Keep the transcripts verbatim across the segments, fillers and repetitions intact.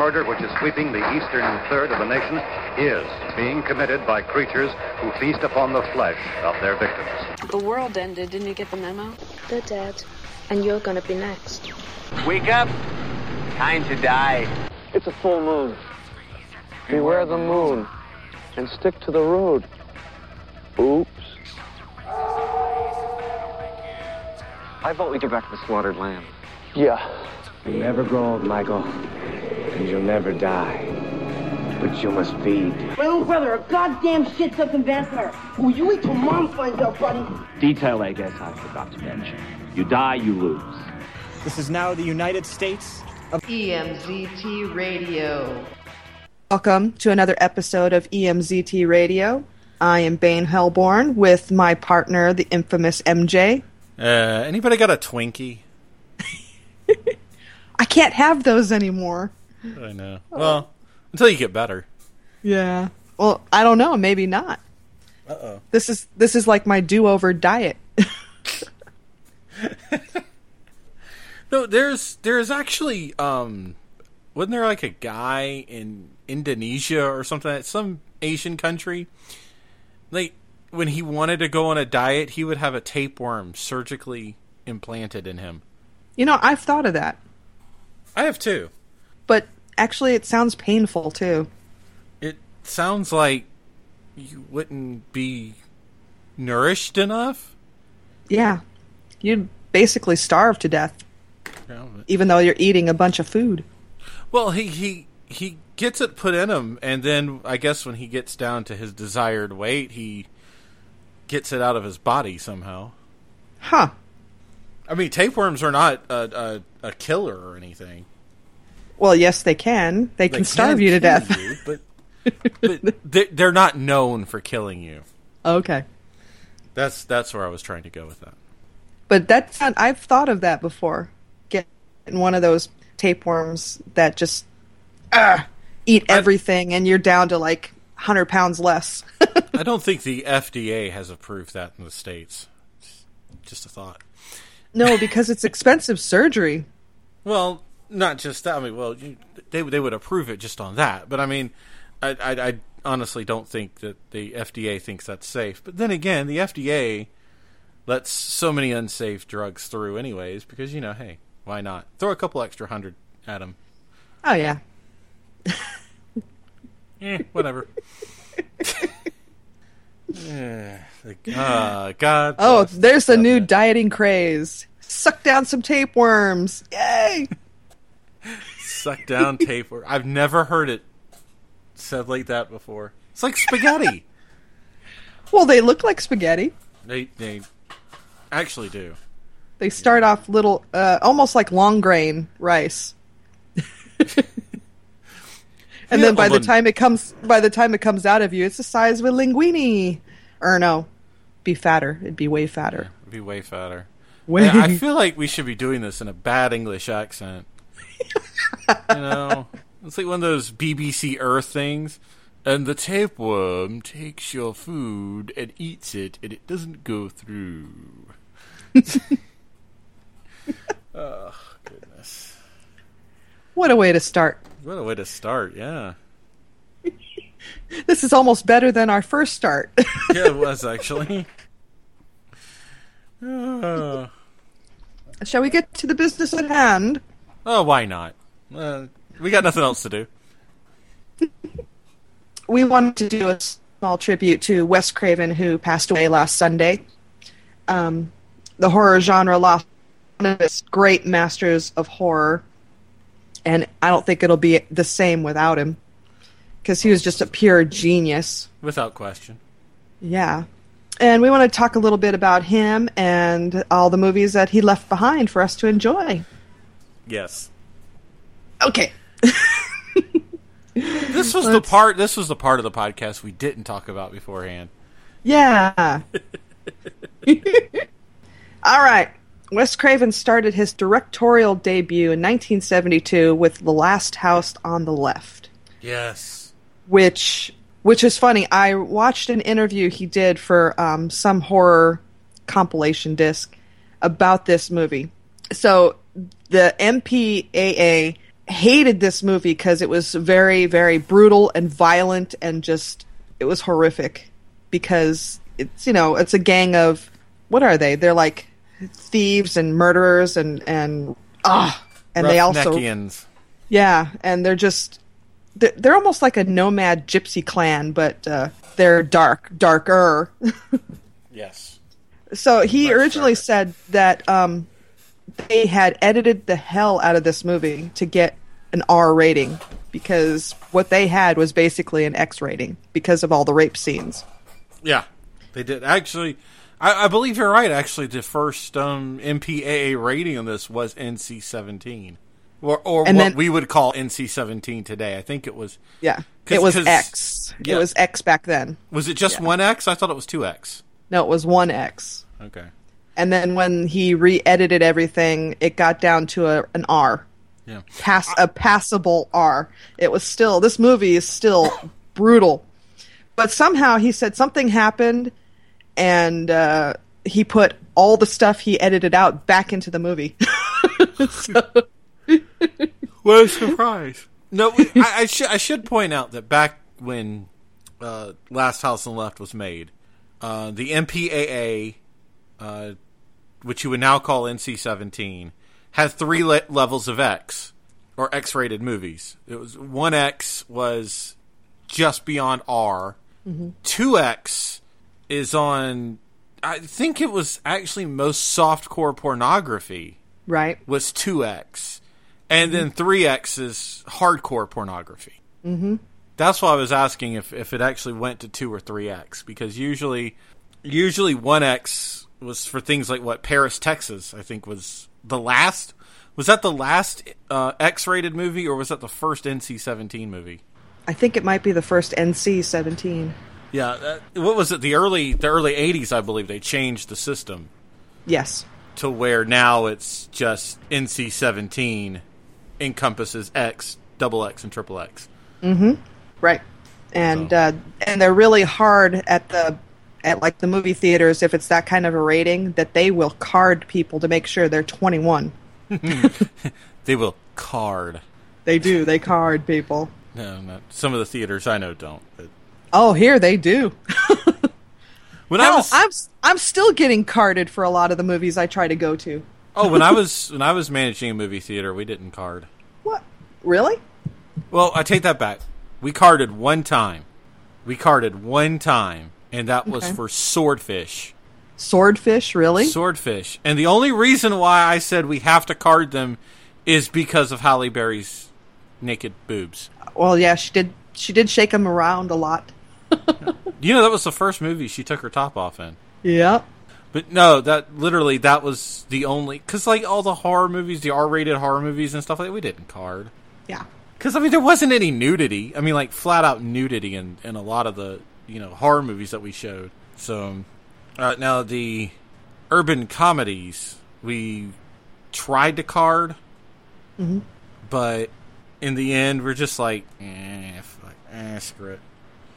murder which is sweeping the eastern third of the nation is being committed by creatures who feast upon the flesh of their victims. The world ended. Didn't you get the memo? They're dead, and you're gonna be next. Wake up! Time to die. It's a full moon. Beware the moon, and stick to the road. Oops. I vote we get back to the slaughtered lamb. Yeah. You'll never grow old, Michael, and you'll never die. But you must feed. My own brother, a goddamn shit-sucking vampire. Will you wait till Mom finds out, buddy? Detail, I guess I forgot to mention. You die, you lose. This is now the United States of E M Z T Radio. Welcome to another episode of E M Z T Radio. I am Bane Hellborn with my partner, the infamous M J. Uh, anybody got a Twinkie? I can't have those anymore. I know. Well, until you get better. Yeah. Well, I don't know. Maybe not. Uh-oh. This is this is like my do-over diet. No, there's there's actually um, wasn't there like a guy in Indonesia or something, some Asian country, like when he wanted to go on a diet, he would have a tapeworm surgically implanted in him. You know, I've thought of that. I have too. But actually, it sounds painful too. It sounds like you wouldn't be nourished enough. Yeah, you'd basically starve to death. Yeah, but... even though you're eating a bunch of food. Well, he, he he gets it put in him, and then I guess when he gets down to his desired weight, he gets it out of his body somehow. Huh. I mean, tapeworms are not a, a, a killer or anything. Well, yes, they can. They, they can starve can you to death. You, but but they're not known for killing you. Okay. That's that's where I was trying to go with that. But that's not, I've thought of that before. Getting one of those tapeworms that just uh, eat everything, I, and you're down to like one hundred pounds less. I don't think the F D A has approved that in the States. Just a thought. No, because it's expensive surgery. Well, not just that. I mean, well, you, they they would approve it just on that. But I mean, I, I, I honestly don't think that the F D A thinks that's safe. But then again, the F D A lets so many unsafe drugs through anyways because, you know, hey, why not? Throw a couple extra hundred at them. Oh, yeah. eh, whatever. Yeah, uh, God. Oh, there's a new dieting craze. Suck down some tapeworms. Yay! Suck down tapeworm. I've never heard it said like that before. It's like spaghetti. Well, they look like spaghetti. They they actually do. They start off little, uh, almost like long grain rice. And then by the time it comes, by the time it comes out of you, it's the size of a linguine. Or no, be fatter. It'd be way fatter. It'd be way fatter. Way. Yeah, I feel like we should be doing this in a bad English accent. You know, it's like one of those B B C Earth things. And the tapeworm takes your food and eats it, and it doesn't go through. Oh, goodness. What a way to start. What a way to start, yeah. This is almost better than our first start. Yeah, it was, actually. Uh. Shall we get to the business at hand? Oh, why not? Uh, we got nothing else to do. We wanted to do a small tribute to Wes Craven, who passed away last Sunday. Um, the horror genre lost one of its great masters of horror, and I don't think it'll be the same without him, because he was just a pure genius. Without question. Yeah. And we want to talk a little bit about him and all the movies that he left behind for us to enjoy. Yes. Okay. This was Let's... the part this was the part of the podcast we didn't talk about beforehand. Yeah. All right. Wes Craven started his directorial debut in nineteen seventy-two with The Last House on the Left. Yes. Which which is funny. I watched an interview he did for um, some horror compilation disc about this movie. So the M P A A hated this movie because it was very, very brutal and violent and just, it was horrific because it's, you know, it's a gang of, what are they? They're like thieves and murderers and, and, ah, and they also, Roughneckians. yeah, and they're just, they're, they're almost like a nomad gypsy clan, but uh, they're dark, darker. Yes. So he Much originally darker. said that um, they had edited the hell out of this movie to get an R rating because what they had was basically an X rating because of all the rape scenes. Yeah, they did. Actually, I, I believe you're right. Actually, the first um, M P A A rating on this was N C seventeen. Or, or And what then- we would call N C seventeen today. I think it was... Yeah, 'cause- it was 'cause- X. yeah. It was X back then. Was it just Yeah. one X? I thought it was two X. No, it was one X. Okay. And then when he re-edited everything, it got down to a, an R. Yeah. Pass a passable R. It was still, this movie is still brutal. But somehow he said something happened and uh, he put all the stuff he edited out back into the movie. So, What a surprise! No, we- I, I should I should point out that back when uh, Last House on the Left was made, uh, the M P A A, uh, which you would now call N C seventeen, had three le- levels of X or X-rated movies. It was one X was just beyond R. Two X is on. I think it was actually most softcore pornography. right? Was two X. And then three X is hardcore pornography. Mm-hmm. That's why I was asking if, if it actually went to two or three X. Because usually usually one X was for things like, what, Paris, Texas, I think was the last... Was that the last uh, X-rated movie, or was that the first N C seventeen movie? I think it might be the first N C seventeen. Yeah, that, what was it? The early the early eighties, I believe, they changed the system Yes. to where now it's just N C seventeen encompasses X, double X, and triple X. Mm-hmm. Right. And So. uh, and they're really hard at the at like the movie theaters if it's that kind of a rating that they will card people to make sure they're twenty-one. They will card. They do. They card people. No, not some of the theaters I know don't. But Oh, here they do. when I Hell, was I'm I'm still getting carded for a lot of the movies I try to go to. oh, when I was when I was managing a movie theater, we didn't card. What? Really? Well, I take that back. We carded one time. We carded one time, and that was Okay. for Swordfish. Swordfish? Really? Swordfish. And the only reason why I said we have to card them is because of Halle Berry's naked boobs. Well, yeah, she did. She did shake them around a lot. You know, that was the first movie she took her top off in. Yep. But no, that literally, that was the only... Because, like, all the horror movies, the R-rated horror movies and stuff like that, we didn't card. Yeah. Because, I mean, there wasn't any nudity. I mean, like, flat-out nudity in, in a lot of the, you know, horror movies that we showed. So, uh, now, the urban comedies, we tried to card, Mm-hmm. but in the end, we're just like, eh, fuck, eh, screw it.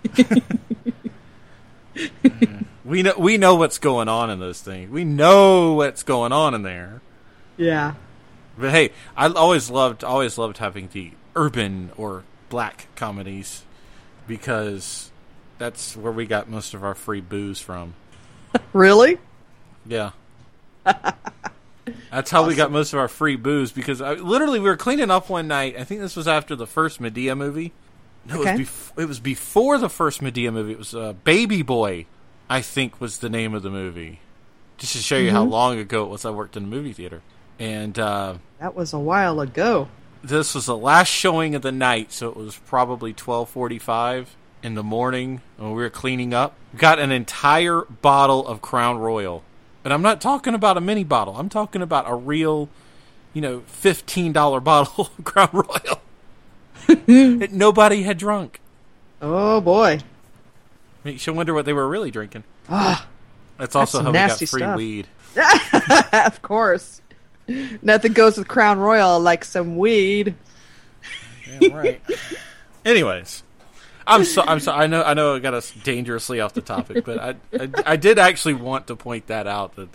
we know we know what's going on in those things. We know what's going on in there. Yeah. But hey, I always loved always loved having the urban or black comedies because that's where we got most of our free booze from. Really? Yeah. That's how we got most of our free booze because I, literally we were cleaning up one night. I think this was after the first Medea movie. No, Okay. it, was bef- it was before the first Medea movie. It was uh, Baby Boy, I think, was the name of the movie. Just to show you how Mhm. long ago it was I worked in a movie theater. And uh, That was a while ago. this was the last showing of the night, so it was probably twelve forty-five in the morning when we were cleaning up. Got an entire bottle of Crown Royal. And I'm not talking about a mini bottle. I'm talking about a real, you know, fifteen dollars bottle of Crown Royal. that nobody had drunk. Oh boy. Makes you wonder what they were really drinking. Ah, That's also some how we got nasty free stuff. weed. of course. Nothing goes with Crown Royal like some weed. Yeah, right. Anyways, I'm so I'm so I know I know I got us dangerously off the topic, but I, I I did actually want to point that out that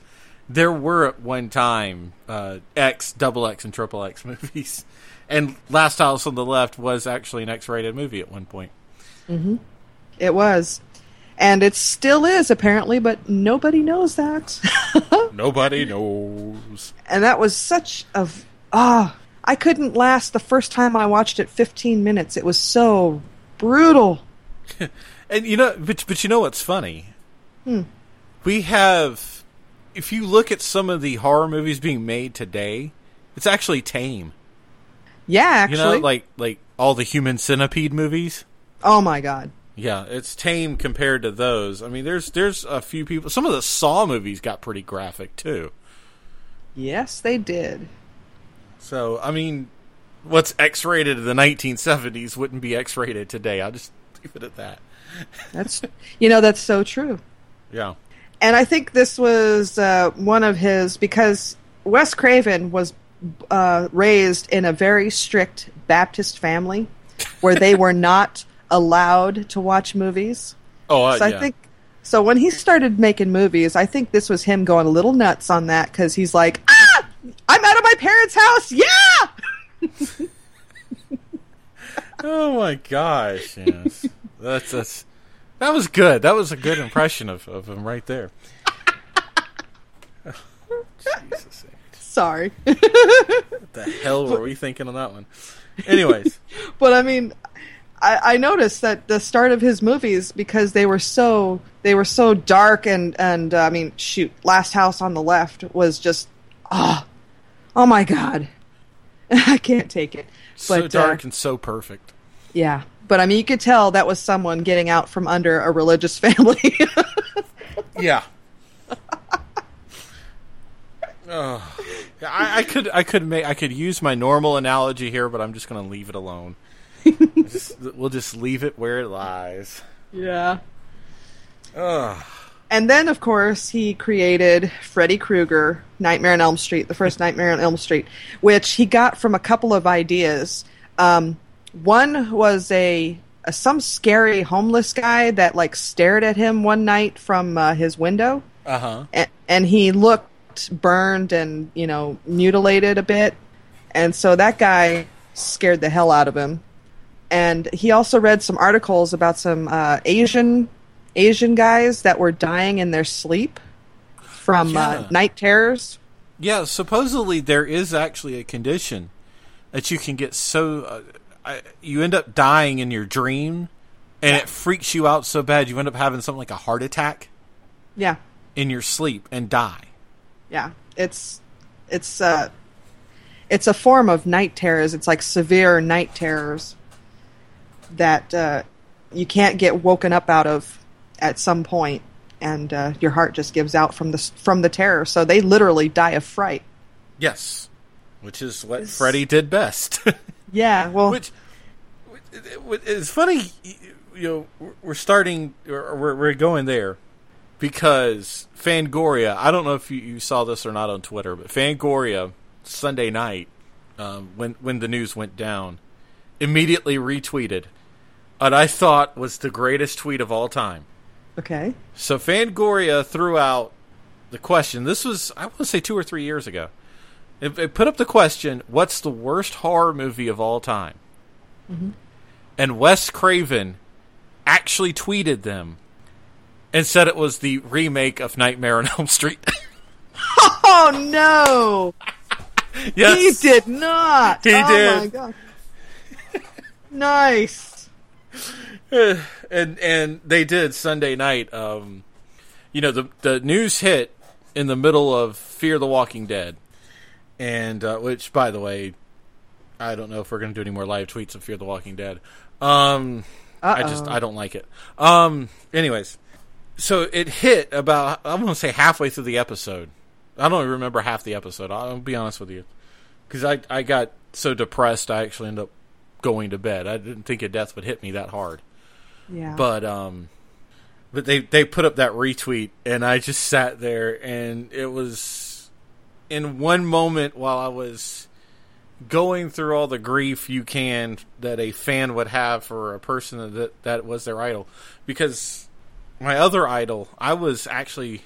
there were at one time uh, X, double X, and triple X movies, and Last House on the Left was actually an X-rated movie at one point. Mm-hmm. It was, and it still is apparently, but nobody knows that. Nobody knows. And that was such a ah. I couldn't last the first time I watched it fifteen minutes. It was so brutal. And you know, but but you know what's funny? Hmm. We have, if you look at some of the horror movies being made today, it's actually tame. Yeah, actually. You know, like like all the Human Centipede movies. Oh my god. Yeah, it's tame compared to those. I mean, there's there's a few people. Some of the Saw movies got pretty graphic too. Yes, they did. So, I mean, what's X-rated in the nineteen seventies wouldn't be X-rated today. I'll just leave it at that. That's, you know, that's so true. Yeah. And I think this was uh, one of his, because Wes Craven was uh, raised in a very strict Baptist family where they were not allowed to watch movies. Oh, uh, so I yeah. think so. When he started making movies, I think this was him going a little nuts on that because he's like, ah, I'm out of my parents' house. Yeah. Oh my gosh! Yes, that's that's that was good. That was a good impression of, of him right there. Jesus. Sorry. What the hell were we thinking on that one? Anyways, but I mean, I, I noticed that the start of his movies, because they were so they were so dark and and uh, I mean, shoot, Last House on the Left was just ah, oh, oh my god, I can't take it. So but, dark uh, and so perfect. Yeah, but I mean, you could tell that was someone getting out from under a religious family. Yeah. Oh, I, I could, I could make, I could use my normal analogy here, but I'm just going to leave it alone. just, we'll just leave it where it lies. Yeah. Ugh. And then, of course, he created Freddy Krueger, Nightmare on Elm Street, the first Nightmare on Elm Street, which he got from a couple of ideas. Um, one was a, a some scary homeless guy that like stared at him one night from uh, his window, uh-huh. and, and he looked burned and, you know, mutilated a bit, and so that guy scared the hell out of him. And he also read some articles about some uh, Asian Asian guys that were dying in their sleep from yeah. uh, night terrors. Yeah, supposedly there is actually a condition that you can get so uh, I, you end up dying in your dream, and yeah. it freaks you out so bad you end up having something like a heart attack. Yeah, in your sleep and die. Yeah, it's it's uh it's a form of night terrors. It's like severe night terrors that uh, you can't get woken up out of at some point, and uh, your heart just gives out from the from the terror. So they literally die of fright. Yes, which is what it's... Freddy did best. Yeah, well, which it's funny. You know, we're starting, or we're we're going there because Fangoria. I don't know if you, you saw this or not on Twitter, but Fangoria Sunday night, um, when when the news went down, immediately retweeted what I thought was the greatest tweet of all time. Okay. So Fangoria threw out the question. This was, I want to say, two or three years ago. It, it put up the question, what's the worst horror movie of all time? Mm-hmm. And Wes Craven actually tweeted them and said it was the remake of Nightmare on Elm Street. Oh, no! Yes. He did not! He oh, did. Oh, my God. Nice. and and they did Sunday night. Um, you know, the the news hit in the middle of Fear the Walking Dead, and uh, which, by the way, I don't know if we're going to do any more live tweets of Fear the Walking Dead. Um, I just I don't like it. Um, anyways, so it hit about, I'm going to say halfway through the episode. I don't even remember half the episode. I'll be honest with you, because I I got so depressed I actually ended up going to bed. I didn't think a death would hit me that hard. Yeah. But um, but they they put up that retweet, and I just sat there, and it was in one moment while I was going through all the grief you can that a fan would have for a person that that was their idol, because my other idol, I was actually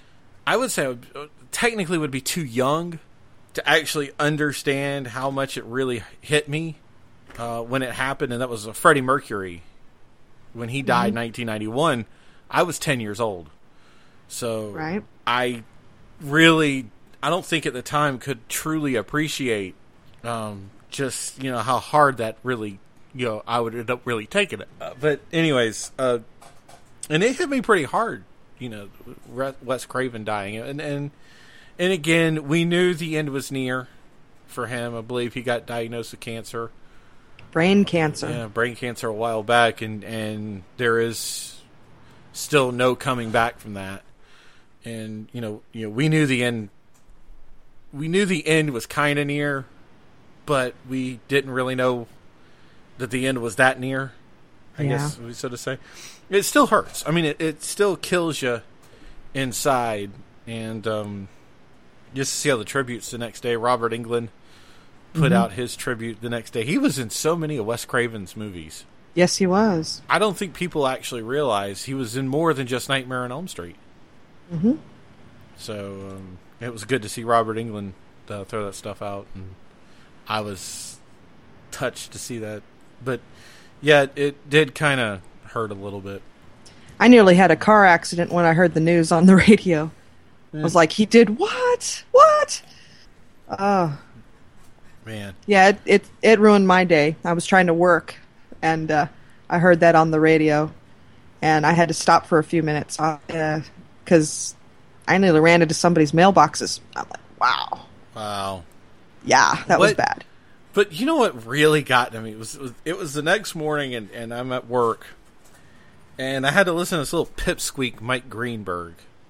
I would say I would, technically would be too young to actually understand how much it really hit me uh, when it happened, and that was uh, Freddie Mercury. When he died mm-hmm. in nineteen ninety-one, I was ten years old. So right. I really, I don't think at the time could truly appreciate um, just, you know, how hard that really, you know, I would end up really taking it. Uh, but anyways, uh, and it hit me pretty hard, you know, Wes Craven dying. And, and, and again, we knew the end was near for him. I believe he got diagnosed with cancer. Brain cancer. Yeah, brain cancer a while back, and, and there is still no coming back from that. And you know, you know, we knew the end. We knew the end was kind of near, but we didn't really know that the end was that near. I yeah. guess we so to say. It still hurts. I mean, it, it still kills you inside, and um, just to see how the tributes the next day. Robert Englund put mm-hmm. out his tribute the next day. He was in so many of Wes Craven's movies. Yes, he was. I don't think people actually realize he was in more than just Nightmare on Elm Street. Mm-hmm. So um, it was good to see Robert Englund uh, throw that stuff out, and I was touched to see that. But yeah, it did kind of hurt a little bit. I nearly had a car accident when I heard the news on the radio. Mm. I was like, he did what? What? Oh. Man. Yeah, it, it it ruined my day. I was trying to work, and uh, I heard that on the radio, and I had to stop for a few minutes because uh, I nearly ran into somebody's mailboxes. I'm like, wow. Wow. Yeah, that what, was bad. But you know what really got to me? It was, it was, it was the next morning, and, and I'm at work, and I had to listen to this little pipsqueak Mike Greenberg,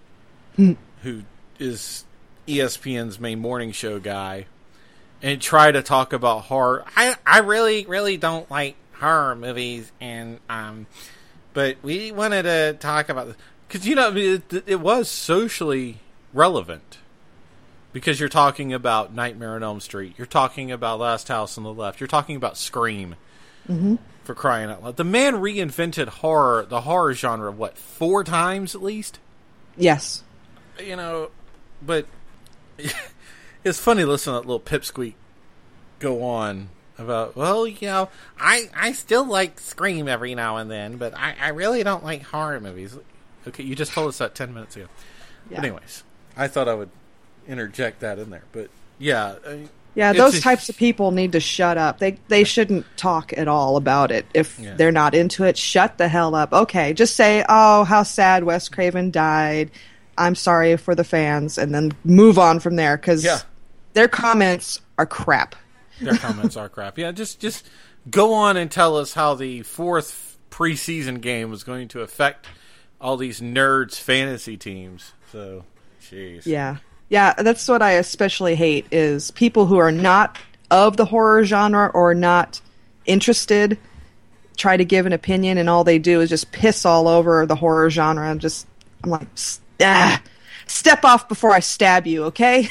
who is E S P N's main morning show guy, and try to talk about horror. I, I really, really don't like horror movies, and um, but we wanted to talk about this. Because, you know, it, it was socially relevant. Because you're talking about Nightmare on Elm Street. You're talking about Last House on the Left. You're talking about Scream. Mm-hmm. For crying out loud. The man reinvented horror, the horror genre, what, four times at least? Yes. You know, but it's funny listening to that little pipsqueak go on about, well, you know, I, I still like Scream every now and then, but I, I really don't like horror movies. Okay, you just told us that ten minutes ago. Yeah. But anyways, I thought I would interject that in there. But, yeah. I, yeah, those a, types of people need to shut up. They they shouldn't talk at all about it. If yeah. they're not into it, shut the hell up. Okay, just say, oh, how sad Wes Craven died. I'm sorry for the fans. And then move on from there, because yeah. their comments are crap. Their comments are crap. Yeah, just, just go on and tell us how the fourth preseason game was going to affect all these nerds' fantasy teams. So, jeez. Yeah. Yeah, that's what I especially hate, is people who are not of the horror genre or not interested try to give an opinion, and all they do is just piss all over the horror genre. I'm just, I'm like, ah, step off before I stab you, okay?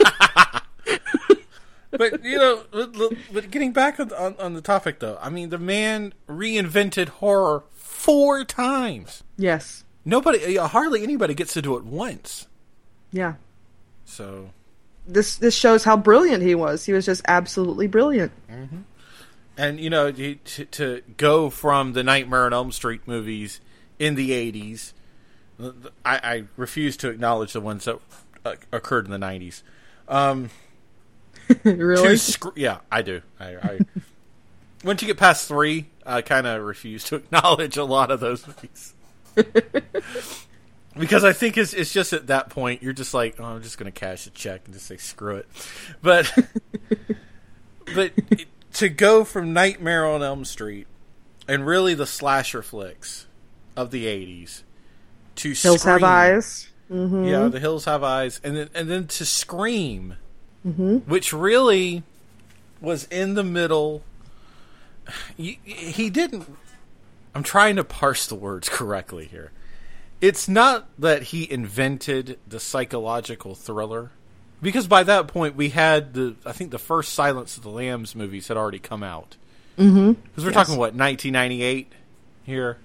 But, you know, but getting back on, on, on the topic, though, I mean, the man reinvented horror four times. Yes. Nobody, hardly anybody gets to do it once. Yeah. So. This this shows how brilliant he was. He was just absolutely brilliant. Mm-hmm. And, you know, to, to go from the Nightmare on Elm Street movies in the eighties, I, I refuse to acknowledge the ones that uh, occurred in the nineties. Um, really? Sc- yeah, I do. I, I once you get past three, I kind of refuse to acknowledge a lot of those movies. Because I think it's it's just at that point you're just like, oh, I'm just going to cash a check and just say screw it. But but it, to go from Nightmare on Elm Street and really the slasher flicks of the eighties to Hills Scream, Have Eyes. Mm-hmm. Yeah, The Hills Have Eyes, and then and then to Scream, mm-hmm. which really was in the middle. He, he didn't. I'm trying to parse the words correctly here. It's not that he invented the psychological thriller, because by that point we had the, I think the first Silence of the Lambs movies had already come out. Mm-hmm. Because we're yes. talking, what, nineteen ninety-eight here?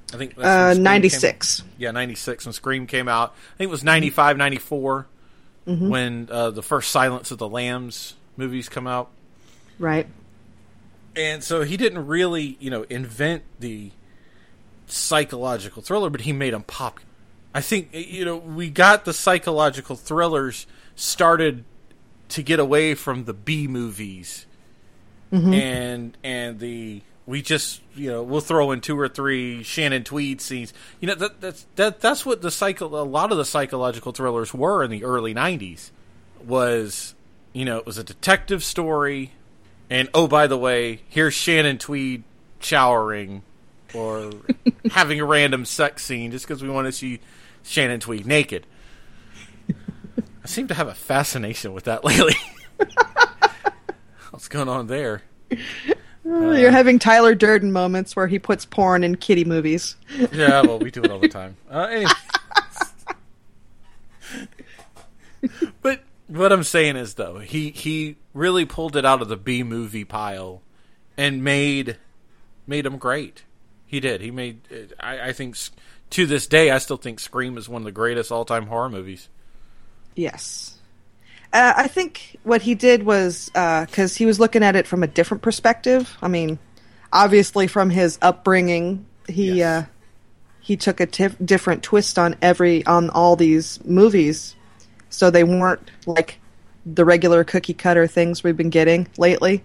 I think that's Uh, when Scream ninety-six. Came, yeah, ninety-six when Scream came out. I think it was ninety-five, ninety-four Mm-hmm. when uh, the first Silence of the Lambs movies come out. Right. And so he didn't really, you know, invent the psychological thriller, but he made them popular. I think, you know, we got the psychological thrillers started to get away from the B movies. Mm-hmm. And and the we just, you know, we'll throw in two or three Shannon Tweed scenes. You know, that that's that that's what the psycho a lot of the psychological thrillers were in the early nineties. Was, you know, it was a detective story, and oh, by the way, here's Shannon Tweed showering or having a random sex scene just because we want to see Shannon Tweed naked. I seem to have a fascination with that lately. What's going on there? Uh, You're having Tyler Durden moments where he puts porn in kiddie movies. Yeah, well, we do it all the time. Uh, anyway. But what I'm saying is, though, he, he really pulled it out of the B movie pile and made made them great. He did. He made. I, I think to this day, I still think Scream is one of the greatest all time horror movies. Yes. Uh, I think what he did was, because uh, he was looking at it from a different perspective. I mean, obviously from his upbringing, he yes. uh, he took a tif- different twist on every on all these movies, so they weren't like the regular cookie cutter things we've been getting lately.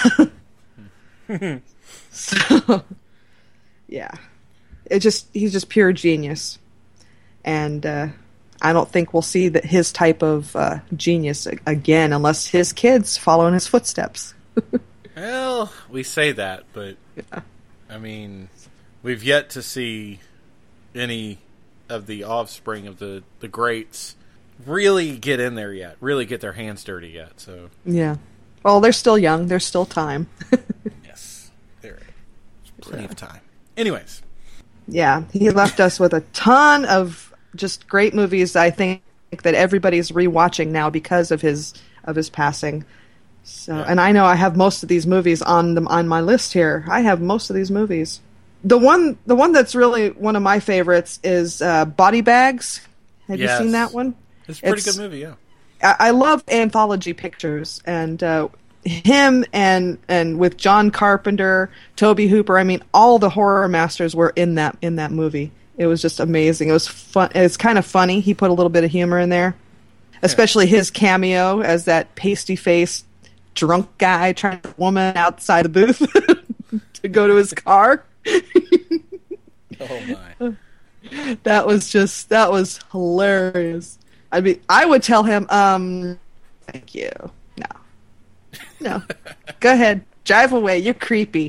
So, yeah, it just he's just pure genius, and. Uh, I don't think we'll see that his type of uh, genius again unless his kids follow in his footsteps. Well, we say that, but yeah. I mean, we've yet to see any of the offspring of the, the greats really get in there yet, really get their hands dirty yet. So yeah, well, they're still young. There's still time. Yes, there is plenty yeah. of time. Anyways, yeah, he left us with a ton of just great movies. I think that everybody's rewatching now because of his of his passing. So, yeah. And I know I have most of these movies on them on my list here. I have most of these movies. The one the one that's really one of my favorites is uh, Body Bags. Have yes. you seen that one? It's a pretty it's, good movie. Yeah, I, I love anthology pictures, and uh, him and and with John Carpenter, Tobe Hooper. I mean, all the horror masters were in that in that movie. It was just amazing. It was fun. It's kind of funny. He put a little bit of humor in there, especially his cameo as that pasty-faced drunk guy trying to get a woman outside the booth to go to his car. Oh my! That was just that was hilarious. I mean, I would tell him, um, "Thank you." No, no. Go ahead, drive away. You're creepy.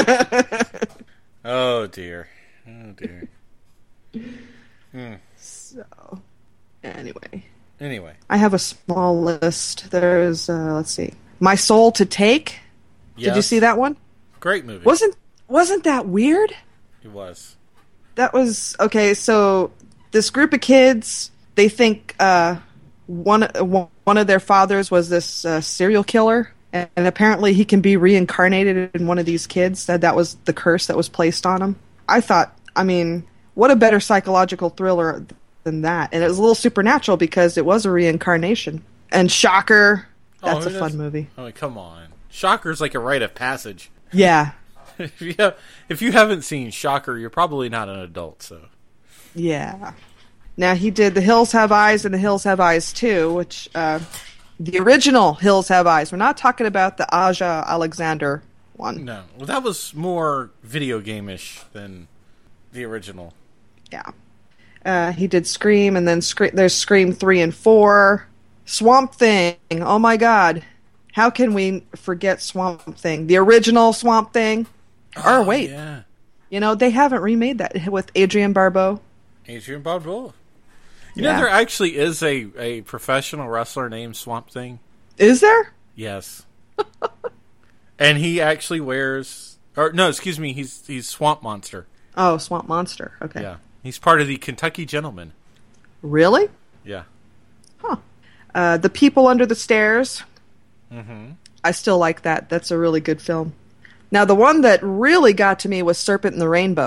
Oh dear. Oh dear. Hmm. So, anyway. Anyway. I have a small list. There's, uh, let's see. My Soul to Take. Yes. Did you see that one? Great movie. Wasn't wasn't that weird? It was. That was, okay, so this group of kids, they think uh, one, one of their fathers was this uh, serial killer, and, and apparently he can be reincarnated in one of these kids. That that was the curse that was placed on him. I thought, I mean... What a better psychological thriller than that. And it was a little supernatural because it was a reincarnation. And Shocker, that's oh, a fun movie. Oh, come on. Shocker's like a rite of passage. Yeah. if, you have, if you haven't seen Shocker, you're probably not an adult, so. Yeah. Now, he did The Hills Have Eyes and The Hills Have Eyes too, which, uh, the original Hills Have Eyes. We're not talking about the Aja Alexander one. No. Well, that was more video game-ish than the original. Yeah. Uh, he did Scream, and then Scre- there's Scream three and four. Swamp Thing. Oh, my God. How can we forget Swamp Thing? The original Swamp Thing? Oh, or, wait. Yeah. You know, they haven't remade that with Adrienne Barbeau. Adrienne Barbeau. You yeah. know, there actually is a, a professional wrestler named Swamp Thing. Is there? Yes. And he actually wears... Or, no, excuse me, he's he's Swamp Monster. Oh, Swamp Monster. Okay. Yeah. He's part of the Kentucky Gentlemen. Really? Yeah. Huh. Uh, The People Under the Stairs. Mm-hmm. I still like that. That's a really good film. Now, the one that really got to me was Serpent in the Rainbow.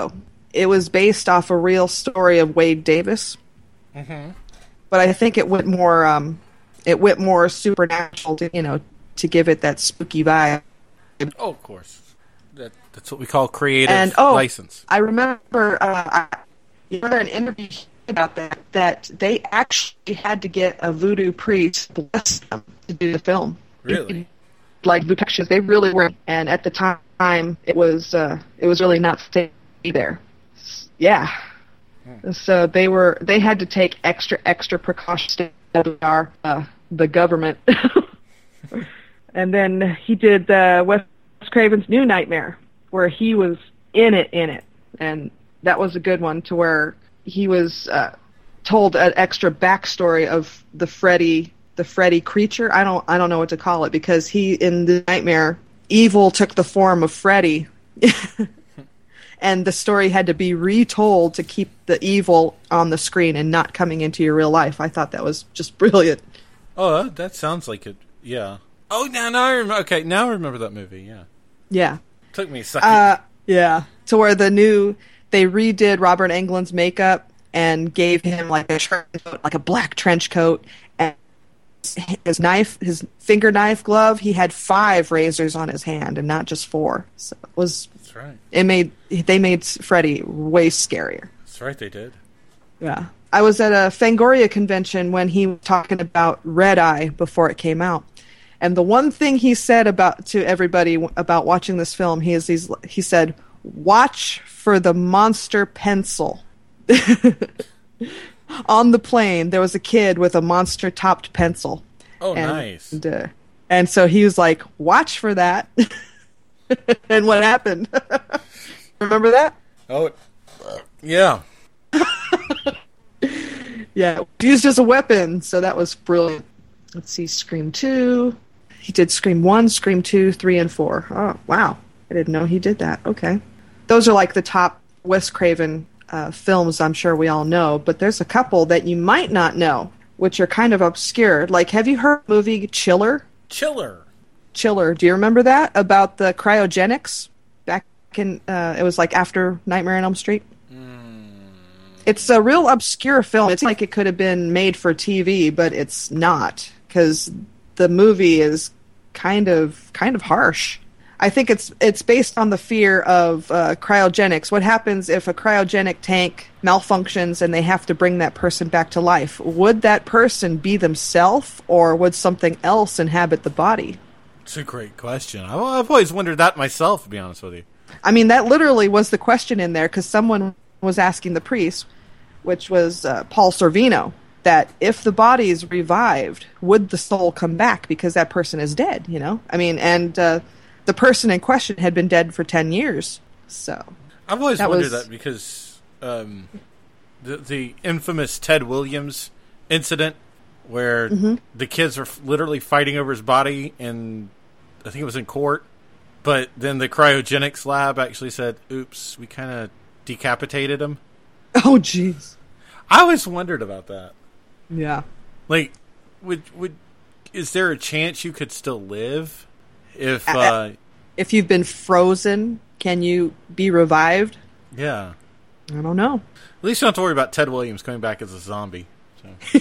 it was based off a real story of Wade Davis. Mm-hmm. But I think it went more, um, it went more supernatural, to, you know, to give it that spooky vibe. Oh, of course. That, that's what we call creative and, oh, license. I remember, uh, I you remember an interview about that, that they actually had to get a voodoo priest to bless them to do the film. Really? Like voodoo, they really were, and at the time, it was, uh, it was really not safe there. Yeah. Hmm. So they were, they had to take extra, extra precautions to our, uh, the government. And then he did uh, Wes Craven's New Nightmare, where he was in it, in it. And that was a good one, to where he was uh, told an extra backstory of the Freddy, the Freddy creature. I don't, I don't know what to call it, because he, in the nightmare, evil took the form of Freddy. And the story had to be retold to keep the evil on the screen and not coming into your real life. I thought that was just brilliant. Oh, that, that sounds like it. Yeah. Oh, now, now I remember. Okay, now I remember that movie. Yeah. Yeah. Took me a second. Uh, yeah. To where the new, they redid Robert Englund's makeup and gave him like a trench coat, like a black trench coat, and his knife, his finger knife glove. He had five razors on his hand and not just four. So it was. That's right. It made they made Freddy way scarier. That's right. They did. Yeah. I was at a Fangoria convention when he was talking about Red Eye before it came out. And the one thing he said about to everybody about watching this film, he is he's, he said, "Watch for the monster pencil." On the plane, there was a kid with a monster-topped pencil. Oh, and, nice. And, uh, and so he was like, "Watch for that." And what happened? Remember that? Oh, yeah. Yeah, used as a weapon, so that was brilliant. Let's see, Scream two. He did Scream one, Scream two, three, and four. Oh, wow. I didn't know he did that. Okay. Those are like the top Wes Craven uh, films I'm sure we all know, but there's a couple that you might not know, which are kind of obscure. Like, have you heard of the movie Chiller? Chiller. Chiller. Do you remember that? About the cryogenics? Back in, uh, it was like after Nightmare on Elm Street? Mm. It's a real obscure film. It's like it could have been made for T V, but it's not, because the movie is kind of kind of harsh. I think it's it's based on the fear of uh, cryogenics. What happens if a cryogenic tank malfunctions and they have to bring that person back to life? Would that person be themselves, or would something else inhabit the body? It's a great question. I've always wondered that myself, to be honest with you. I mean, that literally was the question in there, because someone was asking the priest, which was uh, Paul Sorvino, that if the body is revived, would the soul come back because that person is dead, you know? I mean, and uh, the person in question had been dead for ten years, so... I've always that wondered was... that because um, the, the infamous Ted Williams incident where mm-hmm. the kids were literally fighting over his body, and I think it was in court, but then the cryogenics lab actually said, oops, we kind of decapitated him. Oh, jeez. I always wondered about that. Yeah. Like, would would is there a chance you could still live if uh, if you've been frozen? Can you be revived? Yeah. I don't know. At least you don't have to worry about Ted Williams coming back as a zombie. So.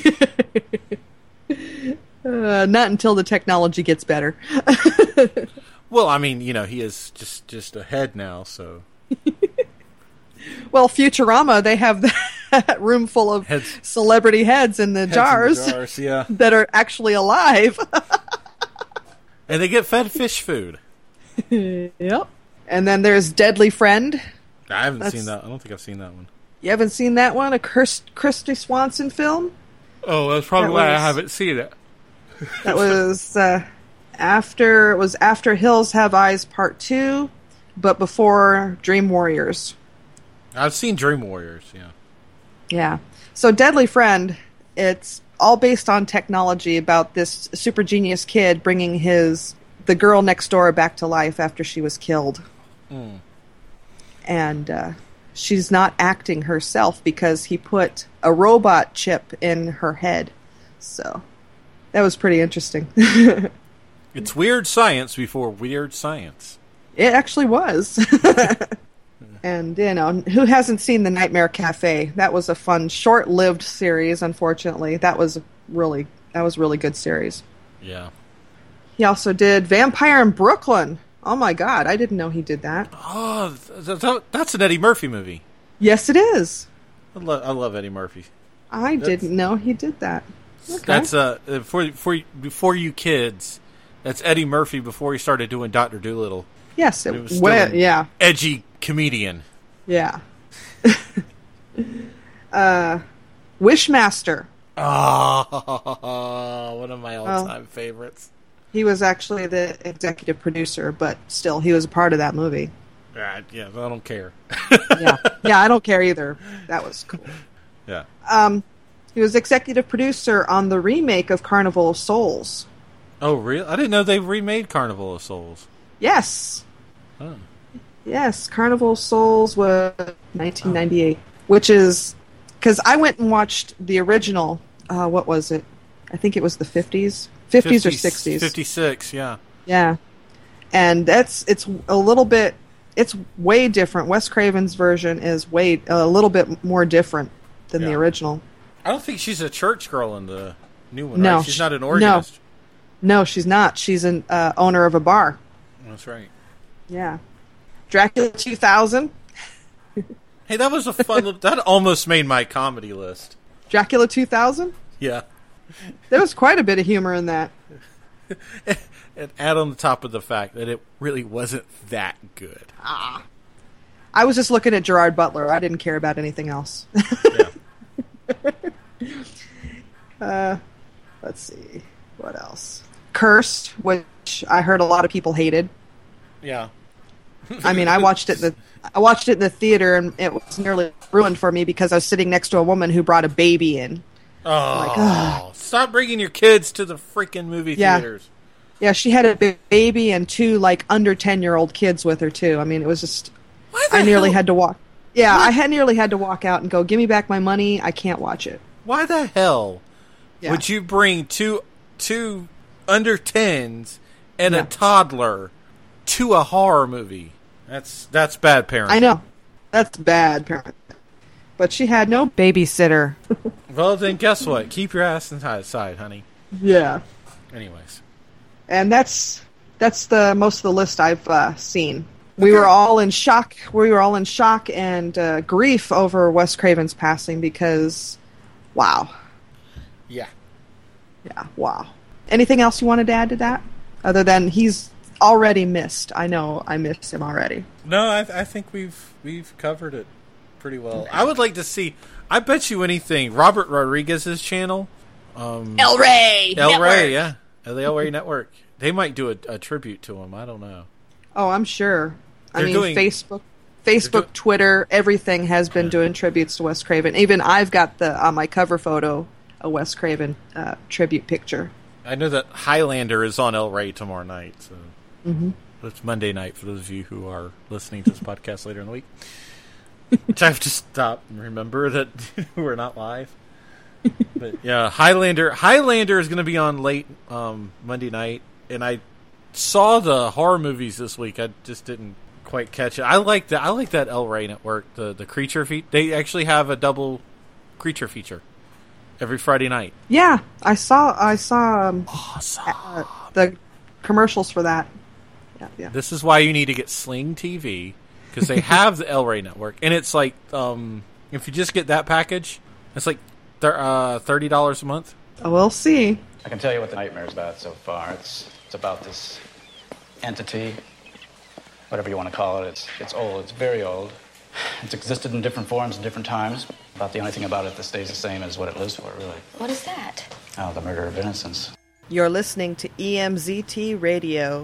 uh, not until the technology gets better. Well, I mean, you know, he is just just a head now, so. Well, Futurama, they have that room full of heads. celebrity heads in the heads jars, in the jars yeah. that are actually alive. And they get fed fish food. Yep. And then there's Deadly Friend. I haven't That's... seen that. I don't think I've seen that one. You haven't seen that one? A Kirst- Christy Swanson film? Oh, that's probably that why was... I haven't seen it. That was uh, after it was after Hills Have Eyes Part Two, but before Dream Warriors. I've seen Dream Warriors, yeah. Yeah. So Deadly Friend, it's all based on technology about this super genius kid bringing his the girl next door back to life after she was killed. Mm. And uh, she's not acting herself because he put a robot chip in her head. So that was pretty interesting. It's weird science before weird science. It actually was. And, you know, who hasn't seen The Nightmare Cafe? That was a fun, short-lived series, unfortunately. That was really, that was a really good series. Yeah. He also did Vampire in Brooklyn. Oh, my God. I didn't know he did that. Oh, th- th- that's an Eddie Murphy movie. Yes, it is. I, lo- I love Eddie Murphy. I that's, didn't know he did that. Okay. That's, uh, for, for, before you kids, that's Eddie Murphy before he started doing Doctor Dolittle. Yes, it, it was still well, yeah. Edgy comedian. Yeah. uh, Wishmaster. Oh, one of my all-time well, favorites. He was actually the executive producer, but still, he was a part of that movie. Uh, yeah, I don't care. yeah, yeah, I don't care either. That was cool. Yeah. Um, he was executive producer on the remake of Carnival of Souls. Oh, really? I didn't know they remade Carnival of Souls. Yes. Oh. Yes, Carnival of Souls was nineteen ninety-eight, oh. which is because I went and watched the original. Uh, what was it? I think it was the fifties, fifties or sixties. Fifty-six, yeah. Yeah, and that's it's a little bit. It's way different. Wes Craven's version is way a little bit more different than yeah. the original. I don't think she's a church girl in the new one. No, right? She's not an organist. No, no, she's not. She's an uh, owner of a bar. That's right. Yeah. Dracula two thousand. Hey, that was a fun little... That almost made my comedy list. Dracula two thousand? Yeah. There was quite a bit of humor in that. And add on the top of the fact that it really wasn't that good. Ah. I was just looking at Gerard Butler. I didn't care about anything else. Yeah. uh, let's see. What else? Cursed, which I heard a lot of people hated. Yeah. I mean, I watched it in the I watched it in the theater, and it was nearly ruined for me because I was sitting next to a woman who brought a baby in. Oh, like, oh. Stop bringing your kids to the freaking movie yeah. theaters. Yeah, she had a big baby and two like under ten year old kids with her too. I mean, it was just I nearly hell? had to walk. Yeah, what? I had nearly had to walk out and go, "Give me back my money. I can't watch it." Why the hell yeah. would you bring two two under tens and yeah. a toddler to a horror movie? That's that's bad parenting. I know. That's bad parenting. But she had no babysitter. Well, then guess what? Keep your ass inside, honey. Yeah. Anyways. And that's that's the most of the list I've uh, seen. We were all in shock. We were all in shock and uh, grief over Wes Craven's passing because, wow. Yeah. Yeah, wow. Anything else you wanted to add to that? Other than he's already missed. I know I missed him already. No, I, I think we've we've covered it pretty well. I would like to see. I bet you anything. Robert Rodriguez's channel, um, El Rey, El Network. Rey, yeah, the El Rey Network. They might do a, a tribute to him. I don't know. Oh, I'm sure. They're I mean, doing, Facebook, Facebook, do- Twitter, everything has been yeah. doing tributes to Wes Craven. Even I've got the on my cover photo a Wes Craven uh, tribute picture. I know that Highlander is on El Rey tomorrow night. So. Mm-hmm. It's Monday night for those of you who are listening to this podcast later in the week. Which I have to stop and remember that we're not live. But yeah, Highlander Highlander is going to be on late um, Monday night, and I saw the horror movies this week. I just didn't quite catch it. I like that. I like that El Rey Network. The the creature feature. They actually have a double creature feature every Friday night. Yeah, I saw. I saw um, awesome. uh, the commercials for that. Yeah, yeah. This is why you need to get Sling T V, because they have the El Rey Network, and it's like um, if you just get that package, it's like th- uh, thirty dollars a month. We'll see. I can tell you what the nightmare's about so far. It's it's about this entity, whatever you want to call it. It's it's old. It's very old. It's existed in different forms in different times. About the only thing about it that stays the same is what it lives for, really. What is that? Oh, the murder of innocence. You're listening to E M Z T Radio.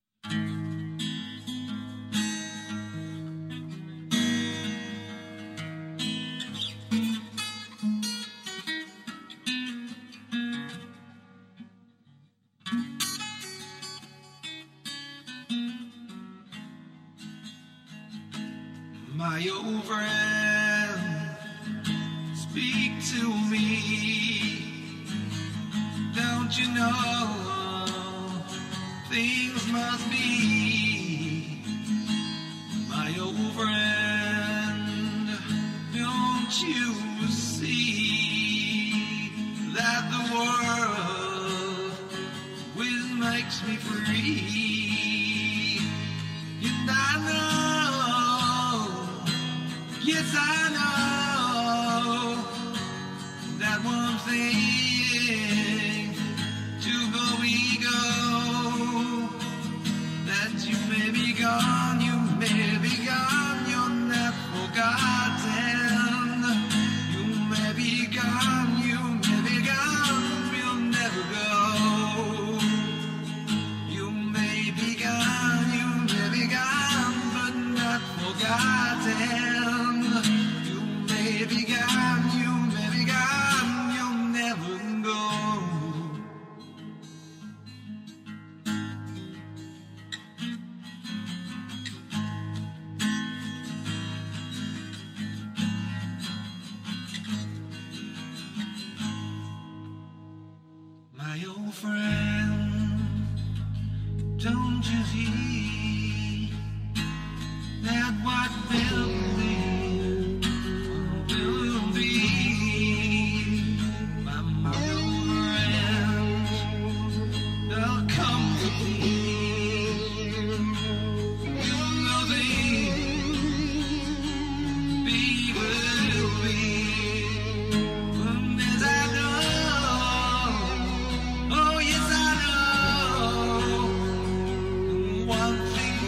My old friend, speak to me. Don't you know things must be? My old friend. Don't you see that the world whiz makes me free? And I know, yes I know, that one thing to go we go, that you may be gone, you may be gone, you're not forgotten. You may be gone, you may be gone, we'll never go. You may be gone, you may be gone, but not forgotten. You may be gone, you may be gone, you'll never go. My old friend, don't you see that what will be, will be? My old friends, they'll come to me. Nothing be will be. As I know, oh yes I know, one thing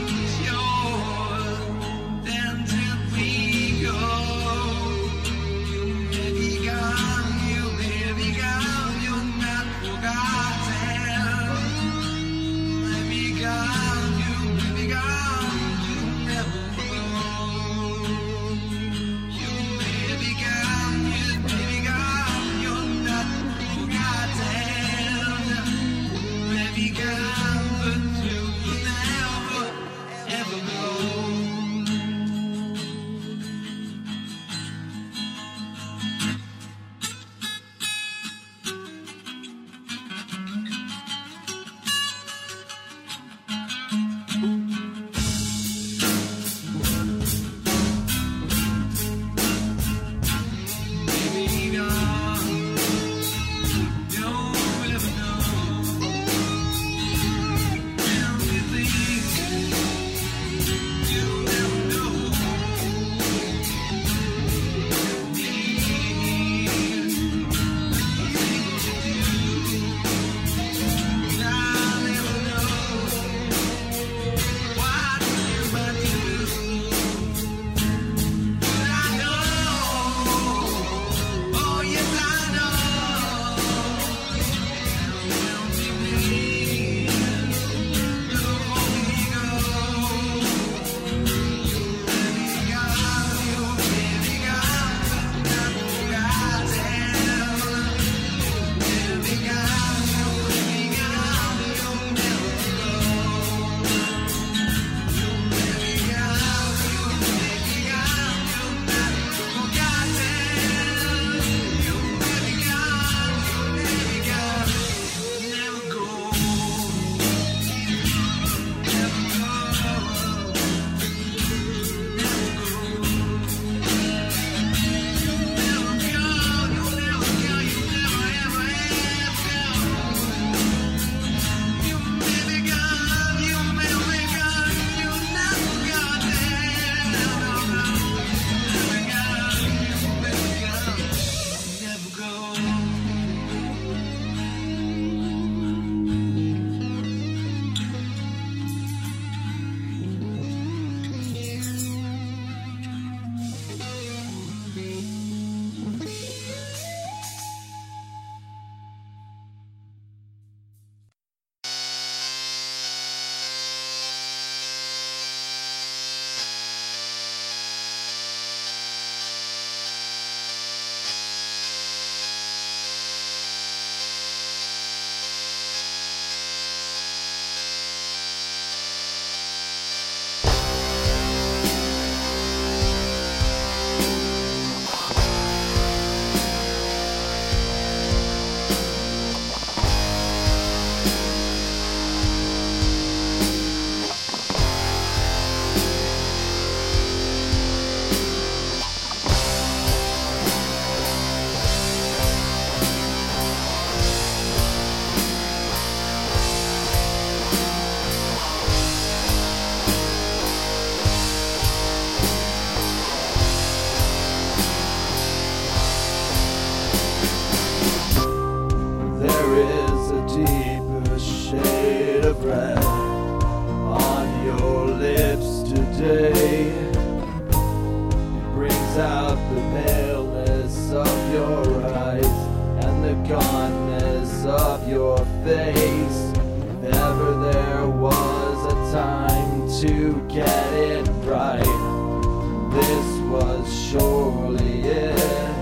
breath on your lips today. It brings out the paleness of your eyes and the gauntness of your face. If ever there was a time to get it right, this was surely it.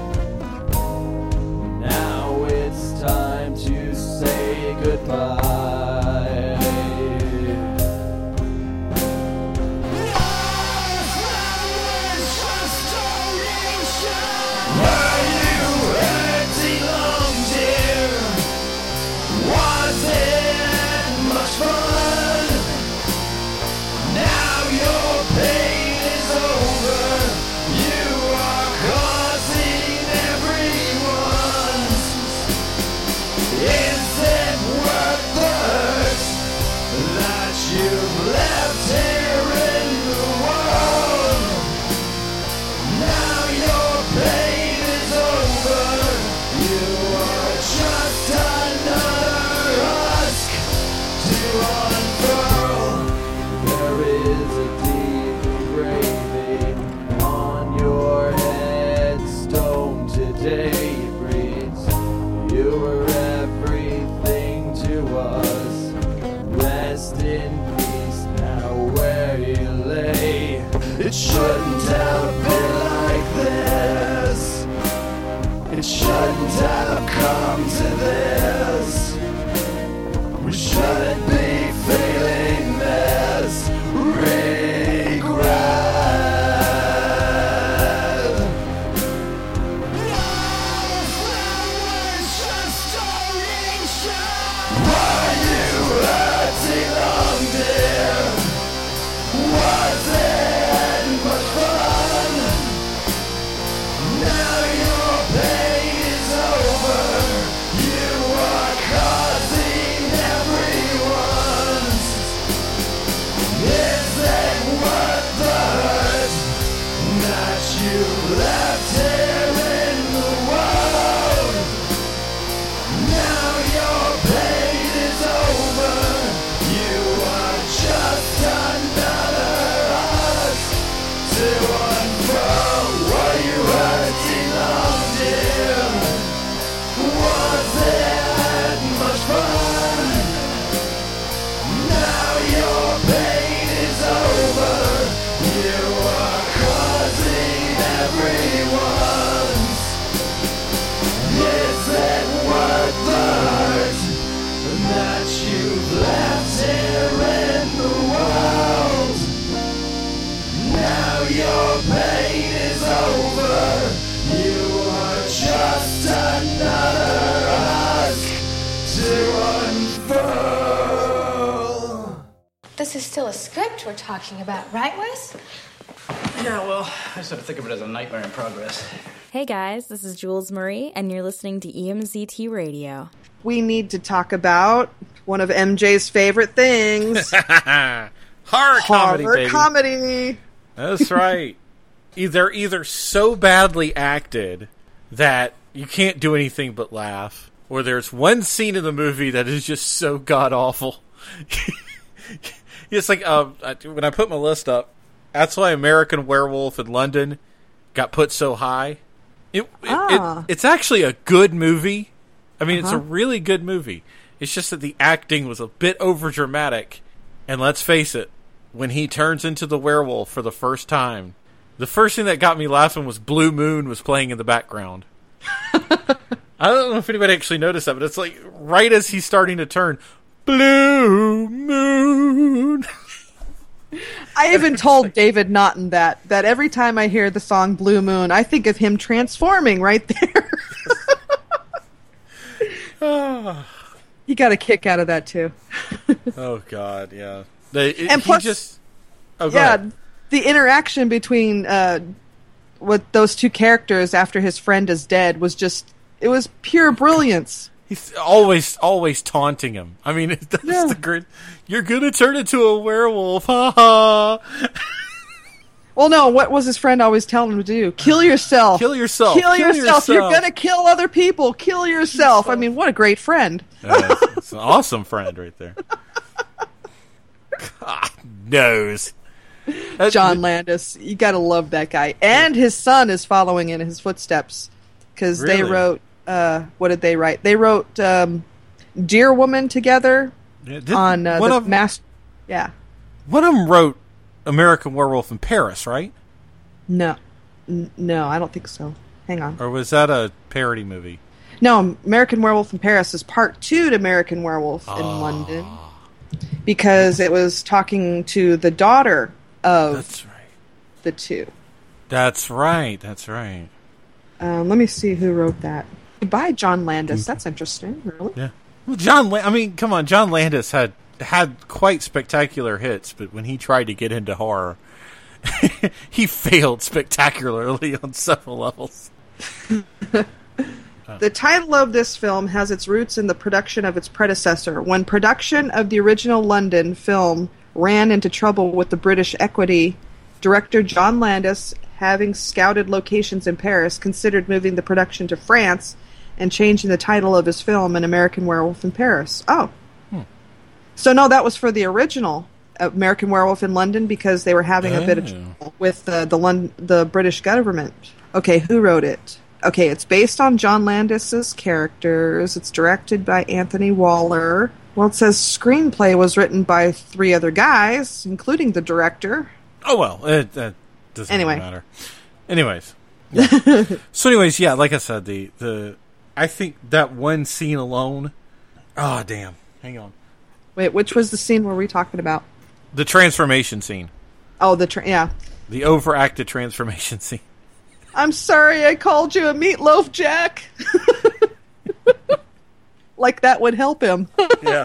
Now it's time to say goodbye. Were you hurting long, dear? Was it much fun? Now your pain is over. You are causing everyone's. Is it worth the hurt that you've left here in the world? Now your pain is over. You are just another husk to unfurl. There is a deep engraving on your headstone today. It reads, you were everything to us. Rest in peace now where you lay. It shouldn't have been like this. It shouldn't have come to this. We shouldn't be feeling this regret. Were you hurting long, dear? Was it much fun? Now your pain is over. You are causing everyone's. Is it worth the hurt that you left here in the world? Now your pain is over. You are just another husk to unfurl. Were you hurting long, dear? Was it much fun? Now your pain is over. You are causing everyone's. Is it worth the hurt that you've left here in the world? Now your pain is over. You are just another husk to unfurl. This is still a script we're talking about, right, Wes? Yeah, well, I sort of think of it as a nightmare in progress. Hey guys, this is Jules Marie, and you're listening to E M Z T Radio. We need to talk about one of M J's favorite things. Horror comedy, Horror baby. comedy. That's right. E- They're either so badly acted that you can't do anything but laugh, or there's one scene in the movie that is just so god-awful. It's like, uh, when I put my list up, that's why American Werewolf in London got put so high. It, it, Ah. it It's actually a good movie. I mean, it's a Uh-huh. really good movie. It's just that the acting was a bit over-dramatic. And let's face it, when he turns into the werewolf for the first time, the first thing that got me laughing was Blue Moon was playing in the background. I don't know if anybody actually noticed that, but it's like right as he's starting to turn, Blue Moon. I even told David Naughton that, that every time I hear the song Blue Moon, I think of him transforming right there. He got a kick out of that, too. Oh, God, yeah. They, it, And he plus- just... Oh, go yeah, ahead. the interaction between uh, with those two characters after his friend is dead was just, it was pure brilliance. He's always, always taunting him. I mean, that's Yeah. the great... You're gonna turn into a werewolf, ha ha! Well, no, what was his friend always telling him to do? Kill yourself. Kill yourself. Kill, Kill yourself. You're yourself. going to kill other people. Kill yourself. I mean, what a great friend. Yeah, it's, it's an awesome friend right there. God knows. John Landis. You got to love that guy. And his son is following in his footsteps. Because Really? they wrote, uh, what did they write? They wrote um, Dear Woman together Yeah, did- on uh, one the of- master. Yeah. One of them wrote American Werewolf in Paris, right? No. N- no, I don't think so. Hang on. Or was that a parody movie? No, American Werewolf in Paris is part two to American Werewolf in Ah. London. Because it was talking to the daughter of That's right. the two. That's right. That's right. Um, let me see who wrote that. By John Landis. That's interesting, really. Yeah. Well, John. La- I mean, come on. John Landis had had quite spectacular hits, but when he tried to get into horror, he failed spectacularly on several levels. The title of this film has its roots in the production of its predecessor. When production of the original London film ran into trouble with the British Equity, director John Landis, having scouted locations in Paris, considered moving the production to France and changing the title of his film An American Werewolf in Paris. Oh. Hmm. So no, that was for the original American Werewolf in London because they were having a bit of Oh. trouble with the the, Lon- the British government. Okay, who wrote it? Okay, it's based on John Landis's characters. It's directed by Anthony Waller. Well, it says screenplay was written by three other guys, including the director. Oh well, it, that doesn't Anyway. really matter. Anyways, yeah. So, anyways, yeah, like I said, the the I think that one scene alone. Oh damn! Hang on. Wait, which was the scene were we talking about? The transformation scene. Oh, the tra- yeah. The overacted transformation scene. I'm sorry I called you a meatloaf, Jack. Like that would help him. Yeah.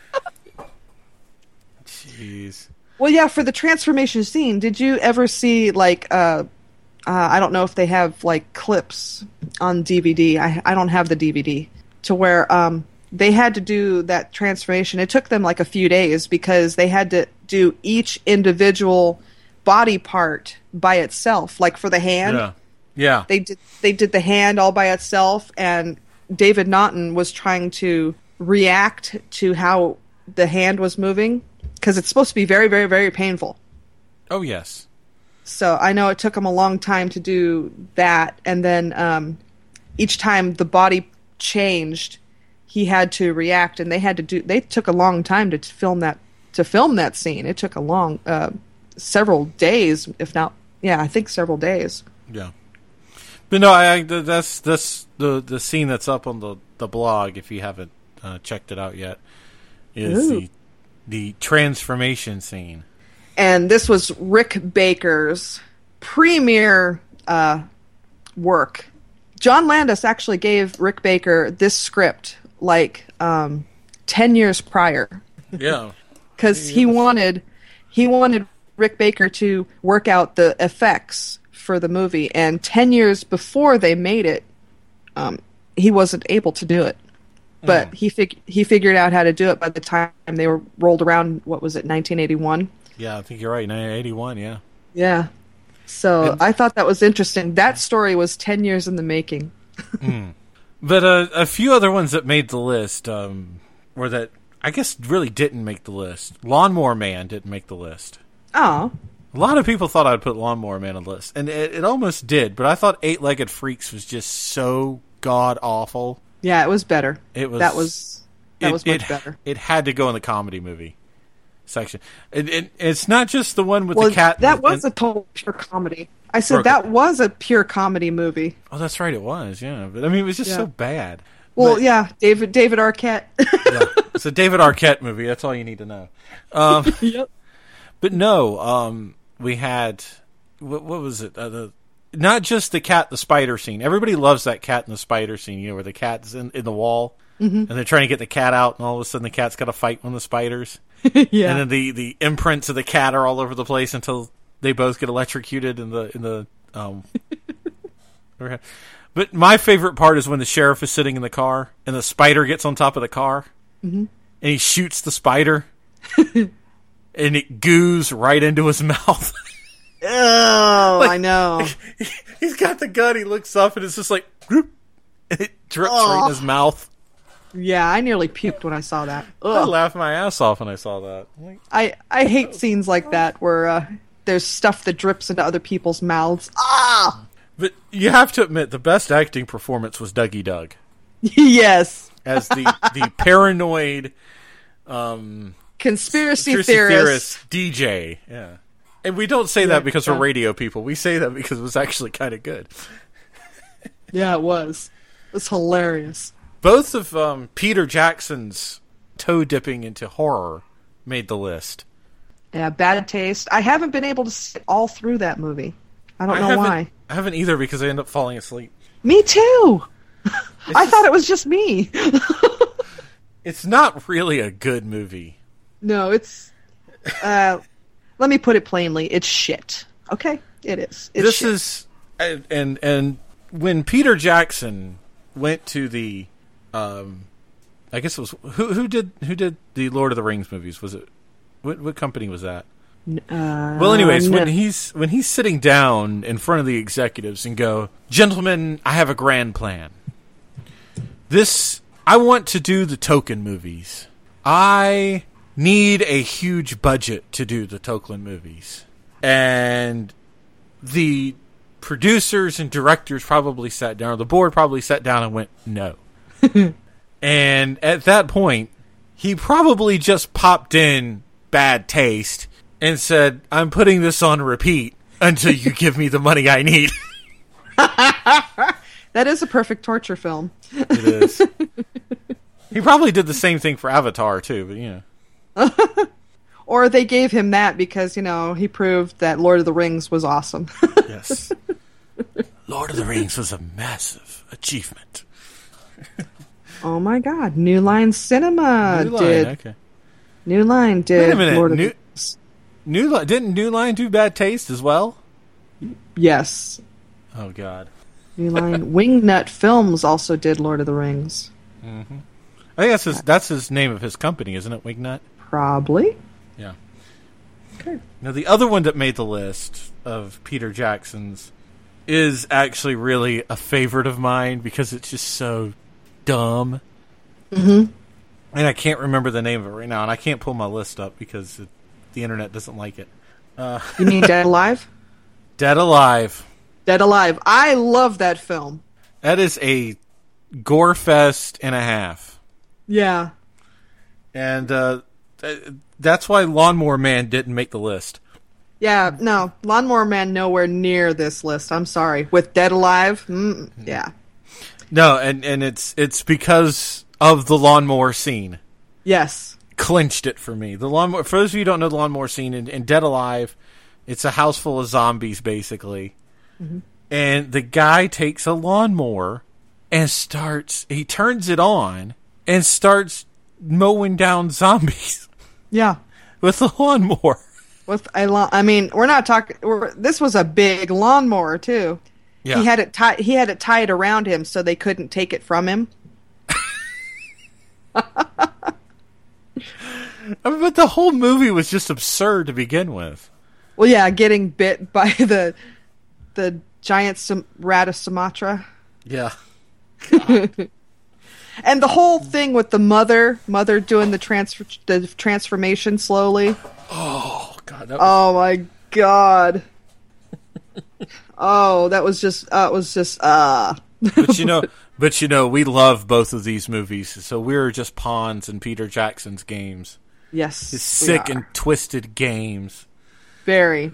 Jeez. Well, yeah, for the transformation scene, did you ever see, like, uh, uh, I don't know if they have, like, clips on D V D. I, I don't have the D V D. To where um, they had to do that transformation. It took them, like, a few days because they had to do each individual body part by itself. Like, for the hand. Yeah. Yeah. They did, they did the hand all by itself, and David Naughton was trying to react to how the hand was moving. Because it's supposed to be very, very, very painful. Oh, yes. So I know it took him a long time to do that. And then um, each time the body changed, he had to react. And they had to do. They took a long time to film that to film that scene. It took a long, uh, several days, if not, yeah, I think several days. Yeah. But no, I, I that's that's the the scene that's up on the, the blog. If you haven't uh, checked it out yet, is Ooh. the the transformation scene. And this was Rick Baker's premier uh, work. John Landis actually gave Rick Baker this script like um, ten years prior. Yeah, because he wanted he wanted Rick Baker to work out the effects for the movie, and ten years before they made it, um, he wasn't able to do it. But Mm. he fig- he figured out how to do it by the time they were rolled around. What was it, nineteen eighty-one? Yeah, I think you're right. nineteen eighty-one. Yeah. Yeah. So And- I thought that was interesting. That story was ten years in the making. Mm. But uh, a few other ones that made the list, um, or that I guess really didn't make the list. Lawnmower Man didn't make the list. Oh. A lot of people thought I'd put Lawnmower Man on the list, and it, it almost did. But I thought Eight Legged Freaks was just so god awful. Yeah, it was better. It was that was that it, was much it, better. It had to go in the comedy movie section. It, it, it's not just the one with Well, the cat. that and- was a total pure comedy. I said Or- that was a pure comedy movie. Oh, that's right. It was. Yeah, but I mean, it was just Yeah. so bad. Well, But- yeah, David David Arquette. yeah. It's a David Arquette movie. That's all you need to know. Um, Yep. But no, um, we had what, what was it? Uh, the not just the cat, the spider scene. Everybody loves that cat and the spider scene. You know, where the cat's in, in the wall Mhm. and they're trying to get the cat out, and all of a sudden the cat's got to fight one of the spiders. Yeah. And then the, the imprints of the cat are all over the place until they both get electrocuted in the in the. Um, But my favorite part is when the sheriff is sitting in the car and the spider gets on top of the car. Mhm. And he shoots the spider, and it goos right into his mouth. Oh, Like, I know. He's got the gun. He looks up, and it's just like, whoop, and it drips right Oh. in his mouth. Yeah, I nearly puked when I saw that. I Ugh. laughed my ass off when I saw that. Like, I, I hate scenes like that where uh, there's stuff that drips into other people's mouths. Ah! But you have to admit, the best acting performance was Dougie Doug. Yes. As the, the paranoid um, conspiracy, conspiracy theorist. theorist D J. Yeah. And we don't say Yeah, that because yeah. we're radio people. We say that because it was actually kind of good. Yeah, it was. It was hilarious. Both of um, Peter Jackson's toe dipping into horror made the list. Yeah, Bad Taste. I haven't been able to sit all through that movie. I don't I know haven't- why. I haven't either because I end up falling asleep. Me too. I thought it was just me. It's not really a good movie. No, it's. Uh, let me put it plainly. It's shit. Okay, it is. It's this shit. is and, and and when Peter Jackson went to the, um, I guess it was who who did who did the Lord of the Rings movies? Was it what what company was that? Uh, Well, anyways, no. when he's when he's sitting down in front of the executives and go, "Gentlemen, I have a grand plan. This I want to do the Tolkien movies. I need a huge budget to do the Tolkien movies." And the producers and directors probably sat down, or the board probably sat down and went, "No." And at that point, he probably just popped in Bad Taste and said, "I'm putting this on repeat until you give me the money I need." That is a perfect torture film. It is. He probably did the same thing for Avatar, too, but you know. Or they gave him that because, you know, he proved that Lord of the Rings was awesome. Yes. Lord of the Rings was a massive achievement. Oh my god. New Line Cinema New Line, did. okay. New Line did. Wait a minute. Lord of New, the Rings. New Line, didn't New Line do Bad Taste as well? Yes. Oh, God. New Line. Wingnut Films also did Lord of the Rings. Mm-hmm. I think that's his, that's his name of his company, isn't it, Wingnut? Probably. Yeah. Okay. Now, the other one that made the list of Peter Jackson's is actually really a favorite of mine because it's just so dumb. Mm-hmm. And I can't remember the name of it right now, and I can't pull my list up because it, the internet doesn't like it. Uh, You mean Dead Alive? Dead Alive. Dead Alive. I love that film. That is a gore fest and a half. Yeah. And uh, th- that's why Lawnmower Man didn't make the list. Yeah, no. Lawnmower Man nowhere near this list. I'm sorry. With Dead Alive? Mm, yeah. No, and, and it's it's because of the lawnmower scene. Yes. Clinched it for me. The lawnmower. For those of you who don't know the lawnmower scene, in, in Dead Alive, it's a house full of zombies, basically. Mm-hmm. And the guy takes a lawnmower and starts, he turns it on and starts mowing down zombies. Yeah. With the lawnmower. With a lawn, I mean, we're not talking. We're, this was a big lawnmower too. Yeah. He had it tied. He had it tied around him so they couldn't take it from him. I mean, but the whole movie was just absurd to begin with. Well, yeah, getting bit by the the giant Sum- rat of Sumatra. Yeah. And the whole thing with the mother, mother doing the transfer, the transformation slowly. Oh God! That was... Oh my God! Oh, that was just, uh, it was just, uh. But you know, but you know, we love both of these movies, so we're just pawns in Peter Jackson's games. Yes, his sick and twisted games. Very.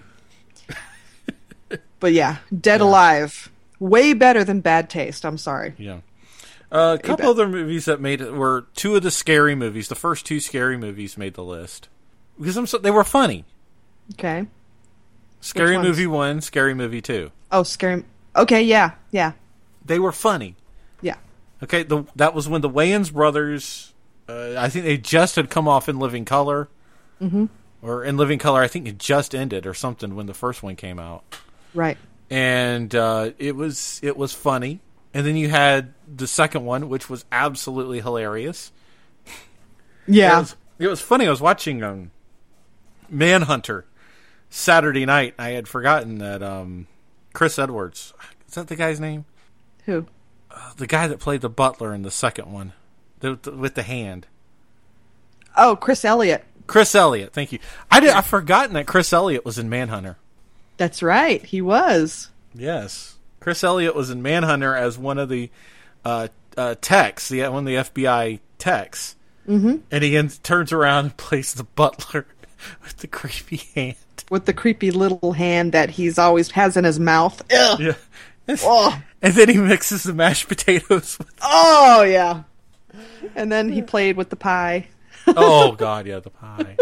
But yeah, Dead yeah. Alive, way better than Bad Taste. I'm sorry. Yeah. Uh, a couple other movies that made it were two of the scary movies. The first two scary movies made the list because I'm so, they were funny. Okay. Scary Movie one, Scary Movie two. Oh, Scary. Okay, yeah, yeah. They were funny. Yeah. Okay, the, that was when the Wayans brothers, uh, I think they just had come off In Living Color. Mm-hmm. Or In Living Color, I think it just ended or something when the first one came out. Right. And uh, it was it was funny. And then you had the second one, which was absolutely hilarious. Yeah. It was, it was funny. I was watching um, Manhunter Saturday night. I had forgotten that um, Chris Edwards, is that the guy's name? Who? Uh, the guy that played the butler in the second one. the, the, with the hand. Oh, Chris Elliott. Chris Elliott, thank you. I did. I've forgotten that Chris Elliott was in Manhunter. That's right, he was. Yes, Chris Elliott was in Manhunter as one of the uh, uh, techs, the one of the F B I techs, mm-hmm. and he ends, turns around and plays the butler with the creepy hand, with the creepy little hand that he's always has in his mouth. Ugh. Yeah, oh. And then he mixes the mashed potatoes. With oh yeah, and then he played with the pie. Oh God, yeah, the pie.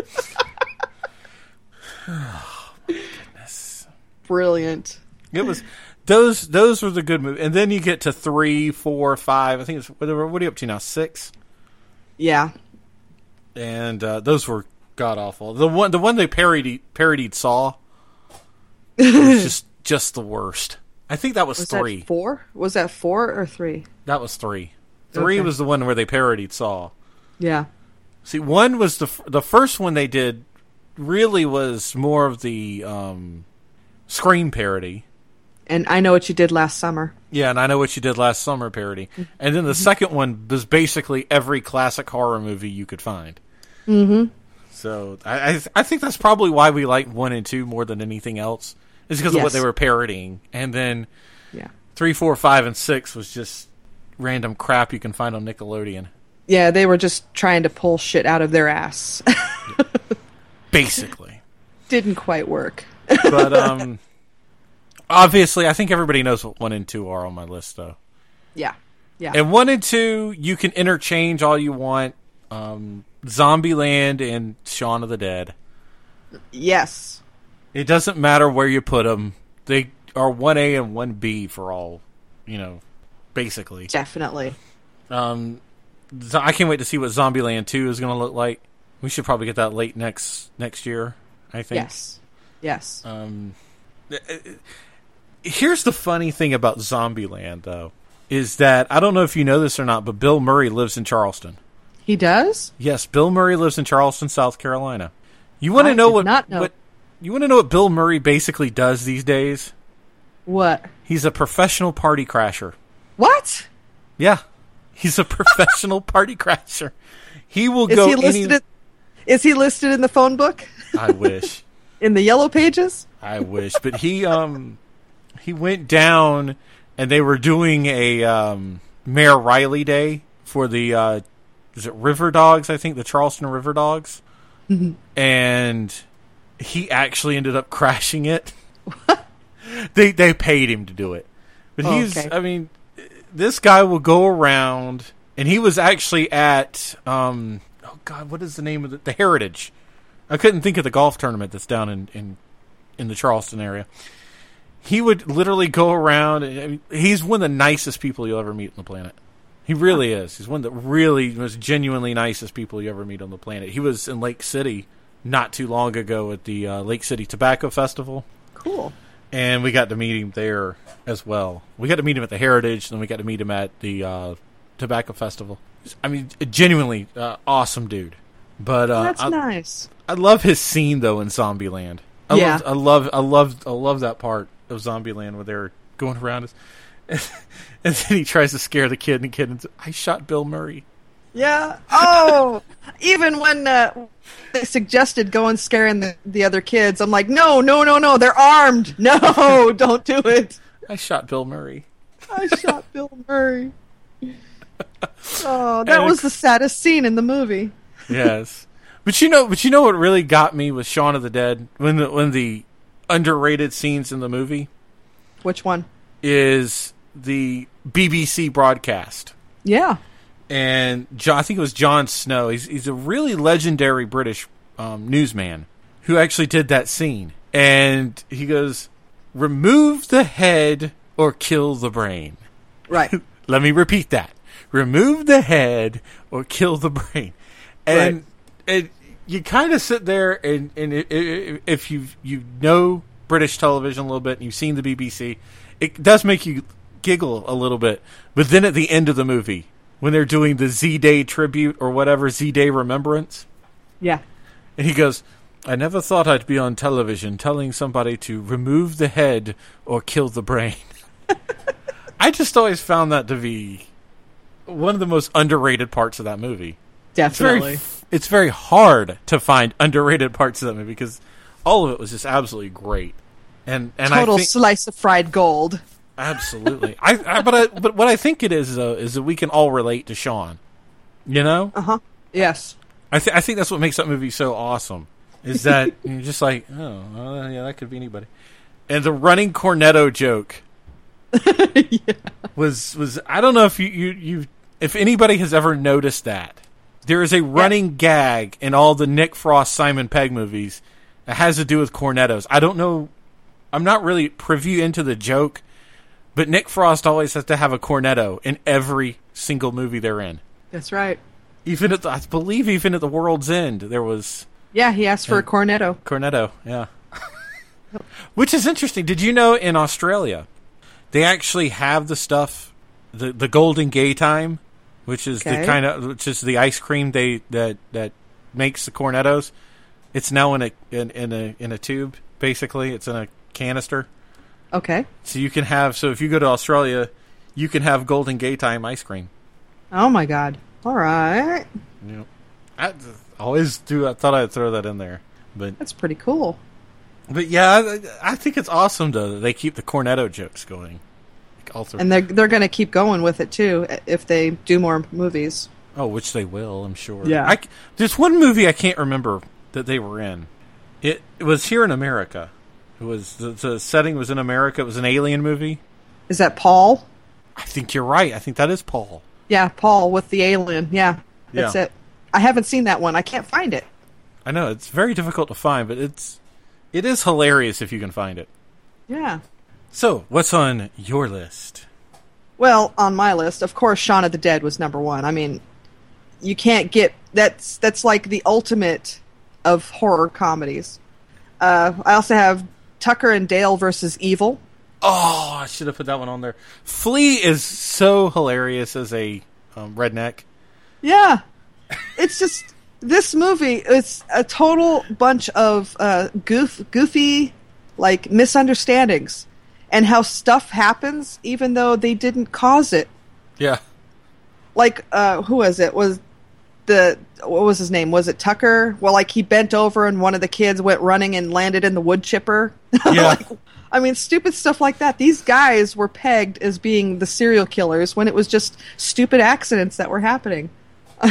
Oh my goodness, brilliant. It was those. Those were the good movies, and then you get to three, four, five. I think it's what are you up to now? Six. Yeah, and uh, those were god awful. The one, the one they parodied, parodied Saw, was just just the worst. I think that was, was three. That four? Was that four or three? That was three. Three okay. was the one where they parodied Saw. Yeah. See, one was the the first one they did. Really was more of the um, Scream parody. And I Know What You Did Last Summer. Yeah, and I Know What You Did Last Summer parody. And then the second one was basically every classic horror movie you could find. Mm-hmm. So I I, I think that's probably why we like one and two more than anything else. Is because yes. of what they were parodying. And then yeah. three, four, five, and six was just random crap you can find on Nickelodeon. Yeah, they were just trying to pull shit out of their ass. Basically. Didn't quite work. But um, obviously, I think everybody knows what one and two are on my list, though. Yeah, yeah. And one and two, you can interchange all you want. Um, Zombieland and Shaun of the Dead. Yes. It doesn't matter where you put them. They are one A and one B for all, you know, basically. Definitely. Um, I can't wait to see what Zombieland two is going to look like. We should probably get that late next next year, I think. Yes. Yes. Um, here's the funny thing about Zombieland, though, is that, I don't know if you know this or not, but Bill Murray lives in Charleston. He does? Yes, Bill Murray lives in Charleston, South Carolina. You want to know what, not know. what you want to know what Bill Murray basically does these days? What? He's a professional party crasher. What? Yeah. He's a professional party crasher. He will is go he listed any... in, Is he listed in the phone book? I wish. In the yellow pages? I wish. But he um he went down and they were doing a um, Mayor Riley Day for the uh, is it River Dogs, I think, the Charleston River Dogs. Mm-hmm. And he actually ended up crashing it. they they paid him to do it. But oh, he's okay. I mean, this guy will go around, and he was actually at um oh God, what is the name of the, the Heritage? I couldn't think of the golf tournament that's down in, in, in the Charleston area. He would literally go around. And, I mean, he's one of the nicest people you'll ever meet on the planet. He really is. He's one of the really most genuinely nicest people you ever meet on the planet. He was in Lake City not too long ago at the uh, Lake City Tobacco Festival. Cool. And we got to meet him there as well. We got to meet him at the Heritage, and then we got to meet him at the uh, Tobacco Festival. I mean, a genuinely uh, awesome dude. But uh, that's I, nice. I love his scene though in Zombieland. I yeah, love, I love, I love, I love that part of Zombieland where they're going around, us. And, and then he tries to scare the kid, and the kid, and I shot Bill Murray. Yeah. Oh, even when uh, they suggested going scaring the, the other kids, I'm like, no, no, no, no, they're armed. No, don't do it. I shot Bill Murray. I shot Bill Murray. Oh, that was the saddest scene in the movie. Yes, but you know, but you know what really got me with Shaun of the Dead, when the when the underrated scenes in the movie. Which one? Is the B B C broadcast. Yeah. And John, I think it was Jon Snow. He's he's a really legendary British um, newsman who actually did that scene. And he goes, "Remove the head or kill the brain." Right. Let me repeat that. Remove the head or kill the brain. And, right. and you kind of sit there, and, and it, it, if you you know British television a little bit and you've seen the B B C, it does make you giggle a little bit. But then at the end of the movie, when they're doing the Z-Day tribute or whatever, Z-Day remembrance. Yeah. And he goes, "I never thought I'd be on television telling somebody to remove the head or kill the brain." I just always found that to be one of the most underrated parts of that movie. Definitely. It's very, it's very hard to find underrated parts of that movie because all of it was just absolutely great. And and Total I think, slice of fried gold. Absolutely. I, I but I, but what I think it is though is that we can all relate to Sean. You know? Uh huh. Yes. I think I think that's what makes that movie so awesome. Is that you're just like, oh, well, yeah, that could be anybody. And the running cornetto joke yeah. was was I don't know if you, you you if anybody has ever noticed that. There is a running yeah. gag in all the Nick Frost Simon Pegg movies that has to do with cornettos. I don't know, I'm not really privy into the joke, but Nick Frost always has to have a cornetto in every single movie they're in. That's right. Even at the, I believe even at The World's End there was. Yeah, he asked for a, a cornetto. Cornetto, yeah. Which is interesting. Did you know in Australia they actually have the stuff, the the Golden Gay Time, which is okay. the kind of which is the ice cream they that that makes the cornettos. It's now in a in, in a in a tube. Basically, it's in a canister. Okay. So you can have so if you go to Australia, you can have Golden Gay Time ice cream. Oh my God! All right. Yeah. I always do. I thought I'd throw that in there, but that's pretty cool. But yeah, I, I think it's awesome though that they keep the cornetto jokes going. Like all through. And they're they're going to keep going with it too if they do more movies. Oh, which they will, I'm sure. Yeah. I, there's one movie I can't remember that they were in. It, it was here in America. It was the, the setting was in America. It was an alien movie. Is that Paul? I think you're right. I think that is Paul. Yeah, Paul with the alien. Yeah, that's yeah. it. I haven't seen that one. I can't find it. I know it's very difficult to find, but it's it is hilarious if you can find it. Yeah. So, what's on your list? Well, on my list, of course, Shaun of the Dead was number one. I mean, you can't get that's that's like the ultimate of horror comedies. Uh, I also have Tucker and Dale versus Evil. Oh, I should have put that one on there. Flea is so hilarious as a um, redneck. Yeah, it's just this movie. It's a total bunch of uh, goof, goofy, like misunderstandings, and how stuff happens even though they didn't cause it. Yeah. Like, uh, who was it? Was the what was his name? Was it Tucker? Well, like he bent over and one of the kids went running and landed in the wood chipper. Yeah. like, I mean, stupid stuff like that. These guys were pegged as being the serial killers when it was just stupid accidents that were happening. uh,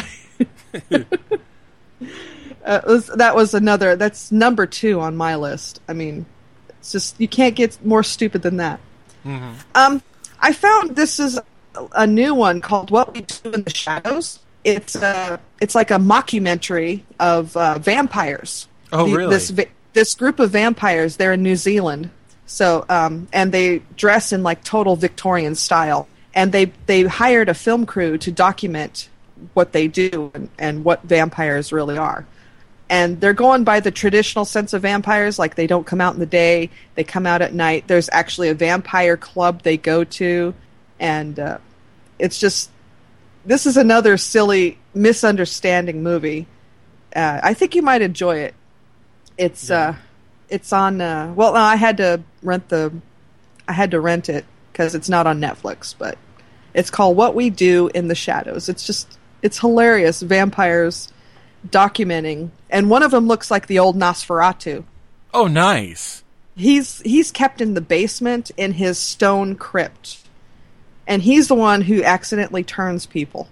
it was, that was another. That's number two on my list. I mean, it's just you can't get more stupid than that. Mm-hmm. Um, I found this is a new one called "What We Do in the Shadows." It's uh, it's like a mockumentary of uh, vampires. Oh, the, really? This this group of vampires. They're in New Zealand. So, um, and they dress in like total Victorian style, and they they hired a film crew to document what they do and, and what vampires really are. And they're going by the traditional sense of vampires, like they don't come out in the day, they come out at night. There's actually a vampire club they go to, and uh, it's just this is another silly misunderstanding movie. Uh, I think you might enjoy it. It's yeah. uh, it's on. Uh, well, no, I had to rent the. I had to rent it because it's not on Netflix, but it's called "What We Do in the Shadows." It's just it's hilarious. Vampires documenting, and one of them looks like the old Nosferatu. Oh, nice. He's he's kept in the basement in his stone crypt, and he's the one who accidentally turns people.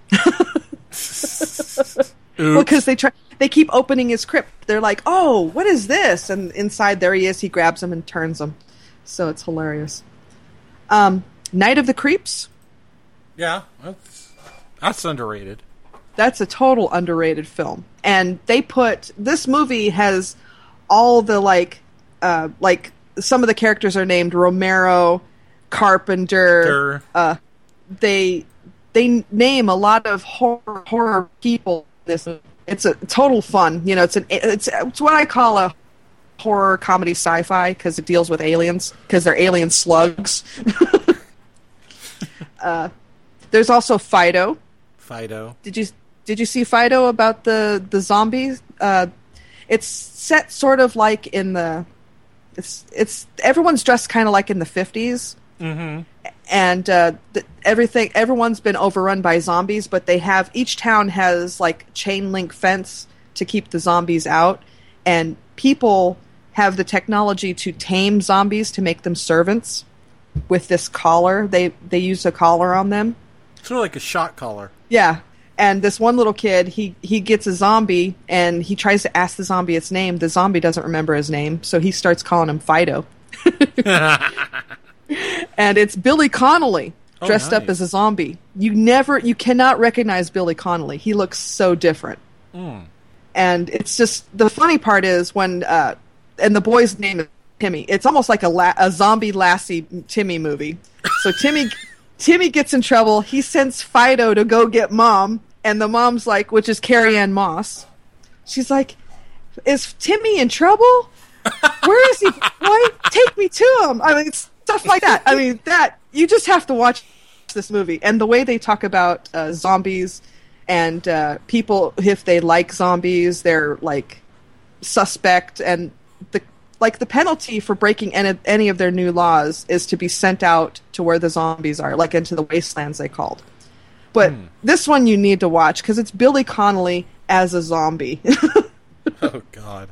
Well, because they try. They keep opening his crypt. They're like, oh, what is this? And inside there he is. He grabs them and turns them. So it's hilarious. Um, Night of the Creeps. Yeah, that's, that's underrated. That's a total underrated film. And they put... This movie has all the, like... Uh, like, some of the characters are named Romero, Carpenter. Uh, they they name a lot of horror, horror people in this movie. It's a total fun. You know, it's an it's it's what I call a horror comedy sci-fi because it deals with aliens because they're alien slugs. uh, there's also Fido. Fido. Did you did you see Fido about the the zombies? Uh, it's set sort of like in the it's it's everyone's dressed kind of like in the fifties. Mm-hmm. and uh, th- everything everyone's been overrun by zombies, but they have each town has like chain link fence to keep the zombies out, and people have the technology to tame zombies to make them servants with this collar. They they use a collar on them. Sort of like a shot collar. Yeah. And this one little kid, he, he gets a zombie, and he tries to ask the zombie its name. The zombie doesn't remember his name, so he starts calling him Fido. And it's Billy Connolly dressed oh, up nice. as a zombie. You never, you cannot recognize Billy Connolly. He looks so different. Mm. And it's just, the funny part is when, uh, and the boy's name is Timmy. It's almost like a, la- a zombie Lassie Timmy movie. So Timmy... Timmy gets in trouble. He sends Fido to go get Mom, and the mom's like, which is Carrie Ann Moss. She's like, "Is Timmy in trouble? Where is he? Why take me to him?" I mean, it's stuff like that. I mean, that you just have to watch this movie, and the way they talk about uh, zombies and uh, people, if they like zombies, they're like suspect, and the like the penalty for breaking any, any of their new laws is to be sent out to where the zombies are, like into the wastelands they called. But mm. this one you need to watch because it's Billy Connolly as a zombie. Oh, God.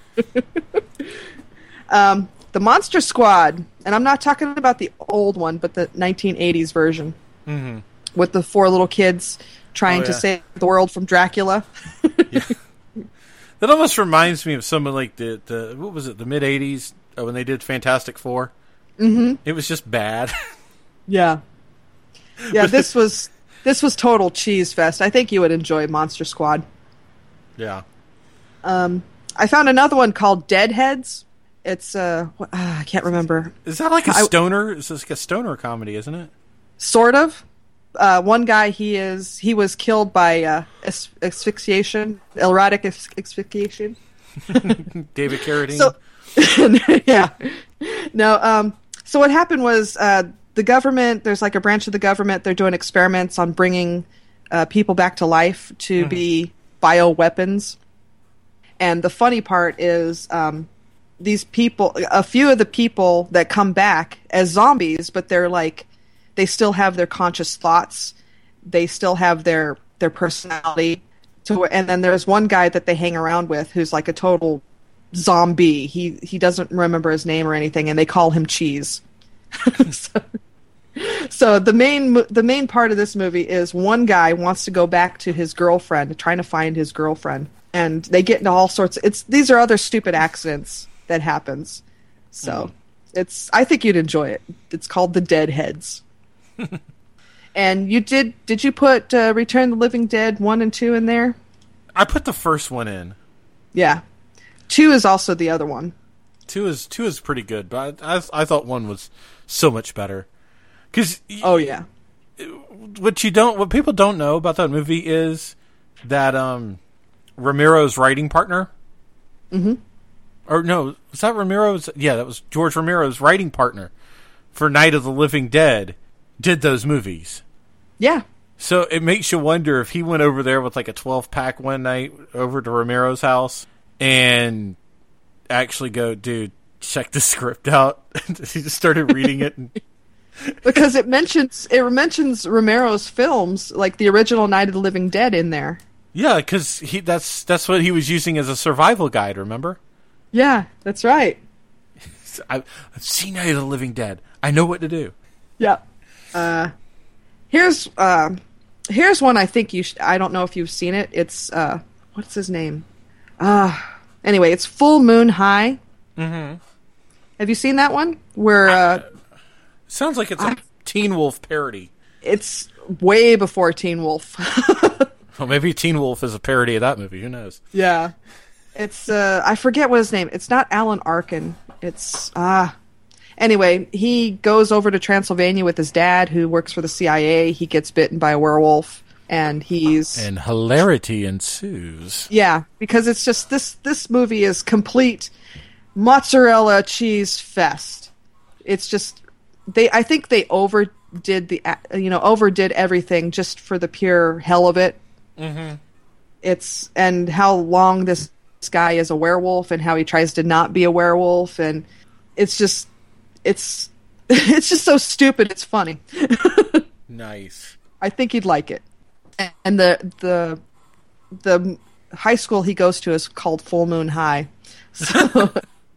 um, the Monster Squad, and I'm not talking about the old one, but the nineteen eighties version mm-hmm. with the four little kids trying oh, to yeah. save the world from Dracula. Yeah. That almost reminds me of something like the, the what was it, the mid-eighties uh, when they did Fantastic Four. Mm-hmm. It was just bad. Yeah. Yeah, this was this was total cheese fest. I think you would enjoy Monster Squad. Yeah. Um, I found another one called Deadheads. It's, uh, uh I can't remember. Is that like a I, stoner? It's like a stoner comedy, isn't it? Sort of. Uh, one guy, he is he was killed by uh, as- asphyxiation, erotic as- asphyxiation. David Carradine. So, yeah. No. Um. So what happened was uh, the government. There's like a branch of the government. They're doing experiments on bringing uh, people back to life to mm-hmm. be bioweapons. And the funny part is, um, these people, a few of the people that come back as zombies, but they're like. They still have their conscious thoughts. They still have their, their personality. To, and then there's one guy that they hang around with who's like a total zombie. He he doesn't remember his name or anything, and they call him Cheese. so, so the main the main part of this movie is one guy wants to go back to his girlfriend, trying to find his girlfriend, and they get into all sorts. Of, it's these are other stupid accidents that happens. So mm. it's I think you'd enjoy it. It's called The Deadheads. And you did? Did you put uh, Return of the Living Dead one and two in there? I put the first one in. Yeah, two is also the other one. Two is two is pretty good, but I I, I thought one was so much better. Cause oh yeah, what you don't, what people don't know about that movie is that um, Romero's writing partner. Mm-hmm. Or no, was that Romero's? Yeah, that was George Romero's writing partner for Night of the Living Dead. Did those movies. Yeah. So it makes you wonder if he went over there with like a twelve pack one night over to Romero's house and actually go, dude, check the script out. He just started reading it. And because it mentions it mentions Romero's films, like the original Night of the Living Dead in there. Yeah, because he that's that's what he was using as a survival guide, remember? Yeah, that's right. I've, I've seen Night of the Living Dead. I know what to do. Yeah. Uh, here's uh, here's one I think you. Sh- I don't know if you've seen it. It's uh, what's his name? Uh, anyway, it's Full Moon High. Mm-hmm. Have you seen that one? Where uh, sounds like it's a I, Teen Wolf parody. It's way before Teen Wolf. Well, maybe Teen Wolf is a parody of that movie. Who knows? Yeah, it's uh, I forget what his name. It's not Alan Arkin. It's ah. Uh, Anyway, he goes over to Transylvania with his dad, who works for the C I A. He gets bitten by a werewolf, and he's... And hilarity ensues. Yeah, because it's just... This This movie is complete mozzarella cheese fest. It's just... they. I think they overdid the... You know, overdid everything just for the pure hell of it. Mm-hmm. It's... And how long this guy is a werewolf, and how he tries to not be a werewolf, and it's just... It's It's just so stupid. It's funny. Nice. I think he'd like it. And the the the high school he goes to is called Full Moon High. So,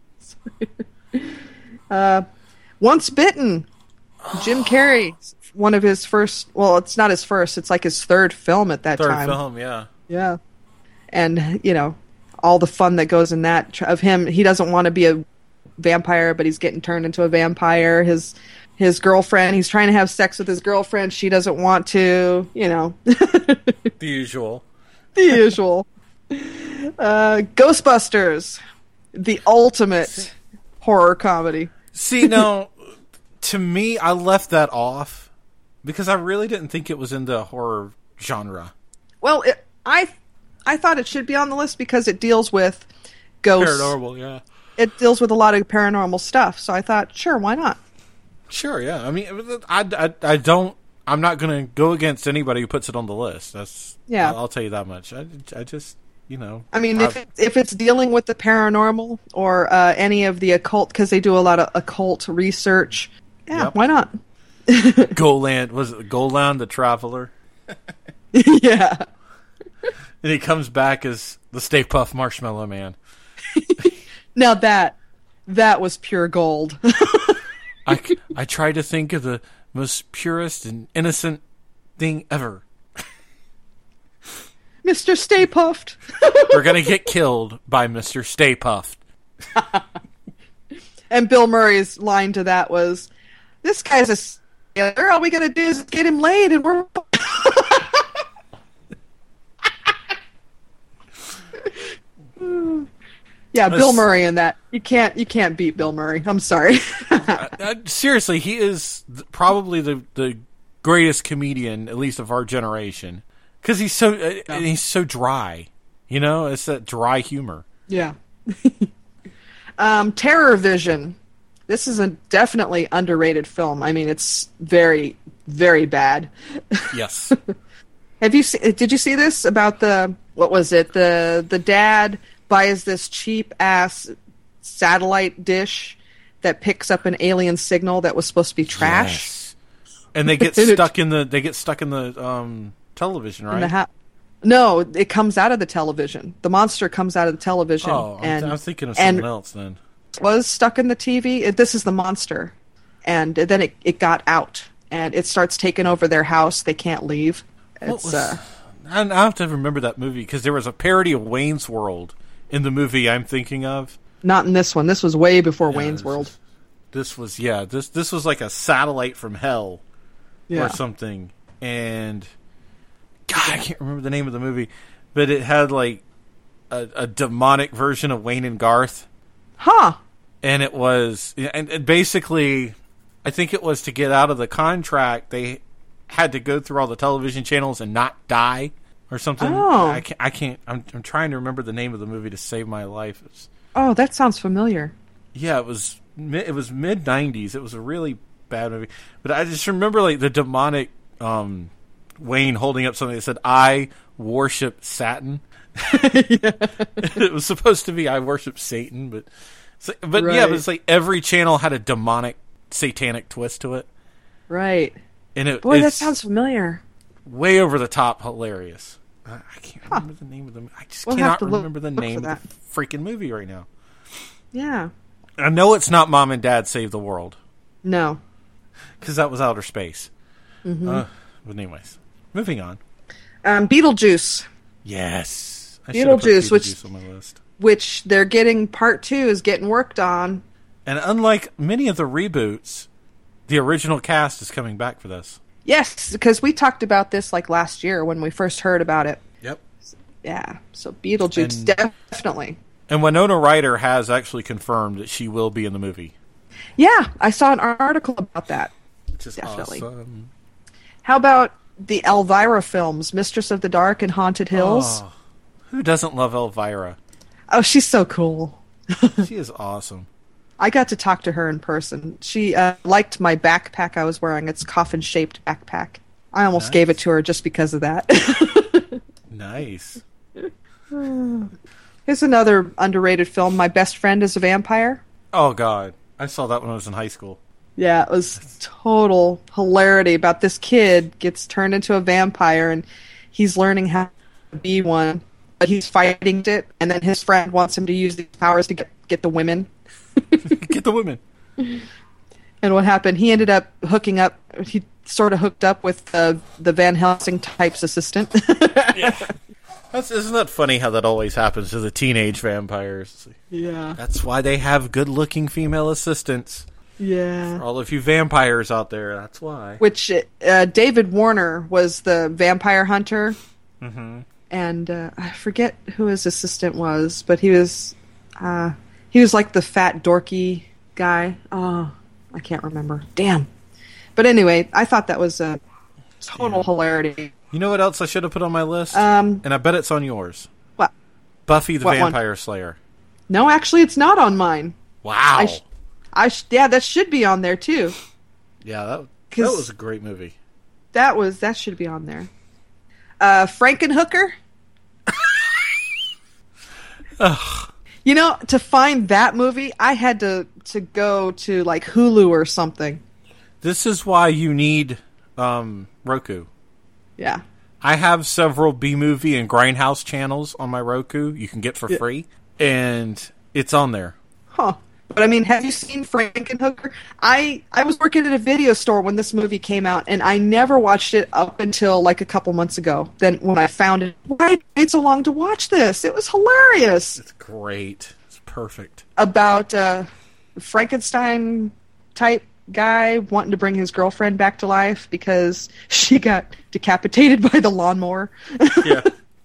uh, Once Bitten, Jim Carrey, one of his first. Well, it's not his first. It's like his third film at that third time. Third film, yeah. Yeah, and you know all the fun that goes in that of him. He doesn't want to be a vampire, but he's getting turned into a vampire. His his girlfriend, he's trying to have sex with his girlfriend. She doesn't want to. You know, the usual. The usual. Uh, Ghostbusters, the ultimate horror comedy. See, now, to me, I left that off because I really didn't think it was in the horror genre. Well, it, I I thought it should be on the list because it deals with ghosts. Paranormal, yeah. It deals with a lot of paranormal stuff, so I thought, sure, why not? Sure, yeah. I mean, I, I, I don't, I'm not going to go against anybody who puts it on the list. That's, yeah. I'll, I'll tell you that much. I, I just, you know. I mean, if, it, if it's dealing with the paranormal or uh, any of the occult, because they do a lot of occult research, yeah, yep. Why not? Golan, was it Golan the Traveler? Yeah. And he comes back as the Stay Puft Marshmallow Man. Now that, that was pure gold. I, I tried to think of the most purest and innocent thing ever. Mister Stay Puft. We're going to get killed by Mister Stay Puft. And Bill Murray's line to that was, this guy's a sailor. All we got to do is get him laid and we're... Yeah, Bill Murray in that. You can't you can't beat Bill Murray. I'm sorry. uh, uh, seriously, he is th- probably the the greatest comedian, at least of our generation, because he's so uh, yeah. he's so dry. You know, it's that dry humor. Yeah. um, Terror Vision. This is a definitely underrated film. I mean, it's very very bad. Yes. Have you se- did you see this about the what was it the the dad buys this cheap ass satellite dish that picks up an alien signal that was supposed to be trash, yes. And they get stuck in the they get stuck in the um, television, right? Ha- no, it comes out of the television. The monster comes out of the television. Oh, and, I was thinking of something else then. Was stuck in the T V. It, this is the monster, and then it it got out and it starts taking over their house. They can't leave. It's was, uh, I have to remember that movie because there was a parody of Wayne's World in the movie I'm thinking of. Not in this one. This was way before yeah, Wayne's this World. Was, this was, yeah, this this was like a satellite from hell yeah. or something. And, God, I can't remember the name of the movie. But it had like a, a demonic version of Wayne and Garth. Huh. And it was, and, and basically, I think it was to get out of the contract, they had to go through all the television channels and not die. Or something. Oh. I can't. I can't I'm, I'm trying to remember the name of the movie to save my life. It's, oh, that sounds familiar. Yeah, it was. It was mid nineties. It was a really bad movie. But I just remember like the demonic um, Wayne holding up something that said, "I worship Satan." It was supposed to be "I worship Satan," but but right. yeah, but it's like every channel had a demonic, satanic twist to it. Right. And it, boy, that sounds familiar. Way over the top, hilarious. I, I can't huh. remember the name of the. I just we'll cannot remember the name of the freaking movie right now. Yeah. I know it's not Mom and Dad Save the World. No. Because that was outer space. Mm-hmm. Uh, but anyways, moving on. Um, Beetlejuice. Yes. I Beetlejuice, Beetlejuice which on my list. which they're getting part two is getting worked on. And unlike many of the reboots, the original cast is coming back for this. Yes, because we talked about this like last year when we first heard about it. Yep. Yeah, so Beetlejuice, and, definitely. And Winona Ryder has actually confirmed that she will be in the movie. Yeah, I saw an article about that. Which is definitely awesome. How about the Elvira films, Mistress of the Dark and Haunted Hills? Oh, who doesn't love Elvira? Oh, she's so cool. She is awesome. I got to talk to her in person. She uh, liked my backpack I was wearing. It's coffin-shaped backpack. I almost nice. gave it to her just because of that. Nice. Here's another underrated film, My Best Friend is a Vampire. Oh, God. I saw that when I was in high school. Yeah, it was total hilarity about this kid gets turned into a vampire and he's learning how to be one, but he's fighting it, and then his friend wants him to use these powers to get, get the women. Get the women. And what happened? He ended up hooking up, he sort of hooked up with uh, the Van Helsing type's assistant. Yeah. That's, isn't that funny how that always happens to the teenage vampires? Yeah. That's why they have good-looking female assistants. Yeah. For all of you vampires out there, that's why. Which, uh, David Warner was the vampire hunter. Mm-hmm. And uh, I forget who his assistant was, but he was, uh, he was like the fat, dorky guy. Oh, I can't remember. Damn. But anyway, I thought that was a total yeah. hilarity. You know what else I should have put on my list? Um, and I bet it's on yours. What? Buffy the what Vampire one? Slayer. No, actually, it's not on mine. Wow. I, sh- I sh- yeah, that should be on there too. Yeah, that that was a great movie. That was that should be on there. Uh, Frankenhooker. Ugh. You know, to find that movie, I had to to go to like Hulu or something. This is why you need um, Roku. Yeah. I have several B-movie and Grindhouse channels on my Roku you can get for yeah. free, and it's on there. Huh. But I mean, have you seen Frankenhooker? I, I was working at a video store when this movie came out, and I never watched it up until like a couple months ago. Then when I found it, why did it take so long to watch this? It was hilarious. It's great. It's perfect. About a Frankenstein-type guy wanting to bring his girlfriend back to life because she got decapitated by the lawnmower. Yeah.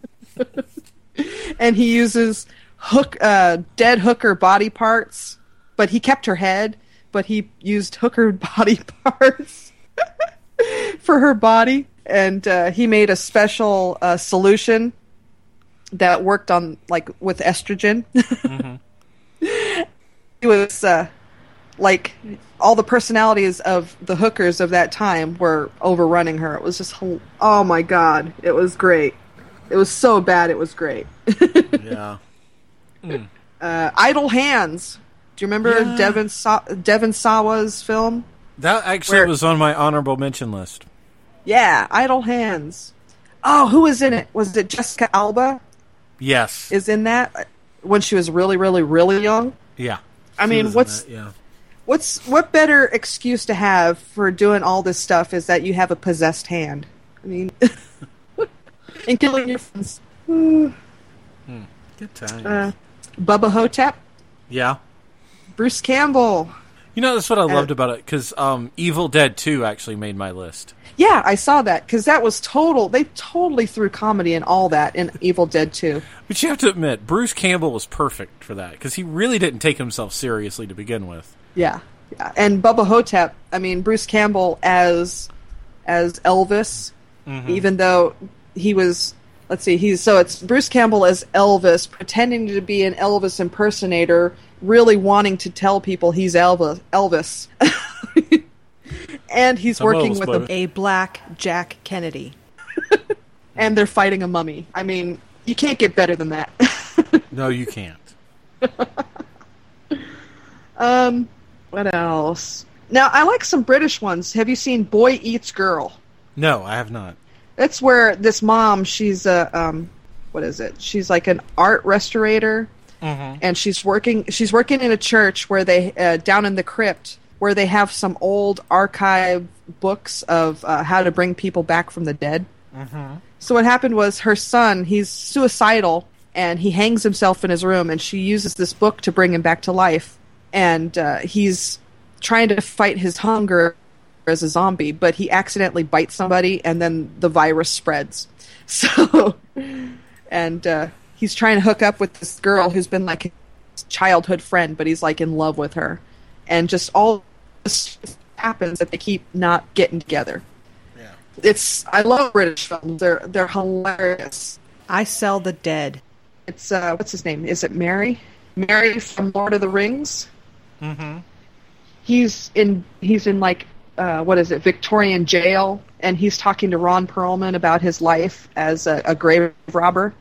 And he uses hook uh, dead hooker body parts, but he kept her head, but he used hooker body parts for her body. And uh, he made a special uh, solution that worked on, like, with estrogen. Mm-hmm. It was, uh, like, all the personalities of the hookers of that time were overrunning her. It was just, oh my god, it was great. It was so bad, it was great. Yeah. Mm. Uh, Idle Hands. Do you remember yeah. Devon Sa- Devon Sawa's film? That actually Where, was on my honorable mention list. Yeah, Idle Hands. Oh, who was in it? Was it Jessica Alba? Yes. Is in that when she was really, really, really young? Yeah. I mean, what's that, yeah. what's what better excuse to have for doing all this stuff is that you have a possessed hand. I mean, and killing your friends. Hmm. Good time. Uh, Bubba Hotep. Yeah. Bruce Campbell. You know, that's what I loved uh, about it, because um, Evil Dead two actually made my list. Yeah, I saw that, because that was total, they totally threw comedy and all that in Evil Dead two. But you have to admit, Bruce Campbell was perfect for that, because he really didn't take himself seriously to begin with. Yeah, yeah. And Bubba Hotep, I mean, Bruce Campbell as as Elvis, mm-hmm. even though he was... Let's see, he's so it's Bruce Campbell as Elvis, pretending to be an Elvis impersonator, really wanting to tell people he's Elvis. Elvis. And he's I'm working Elvis, with baby. a, a black Jack Kennedy. And they're fighting a mummy. I mean, you can't get better than that. No, you can't. um, what else? Now, I like some British ones. Have you seen Boy Eats Girl? No, I have not. That's where this mom, she's a, um, what is it? She's like an art restorator, mm-hmm. and she's working. She's working in a church where they, uh, down in the crypt, where they have some old archive books of uh, how to bring people back from the dead. Mm-hmm. So what happened was her son, he's suicidal, and he hangs himself in his room, and she uses this book to bring him back to life, and uh, he's trying to fight his hunger as a zombie, but he accidentally bites somebody and then the virus spreads. So, and uh, he's trying to hook up with this girl who's been like his childhood friend, but he's like in love with her. And just all this happens that they keep not getting together. Yeah. It's, I love British films. They're, they're hilarious. I Sell the Dead. It's, uh, what's his name? Is it Mary? Mary from Lord of the Rings? Mm-hmm. He's in, he's in like, Uh, what is it, Victorian jail, and he's talking to Ron Perlman about his life as a, a grave robber.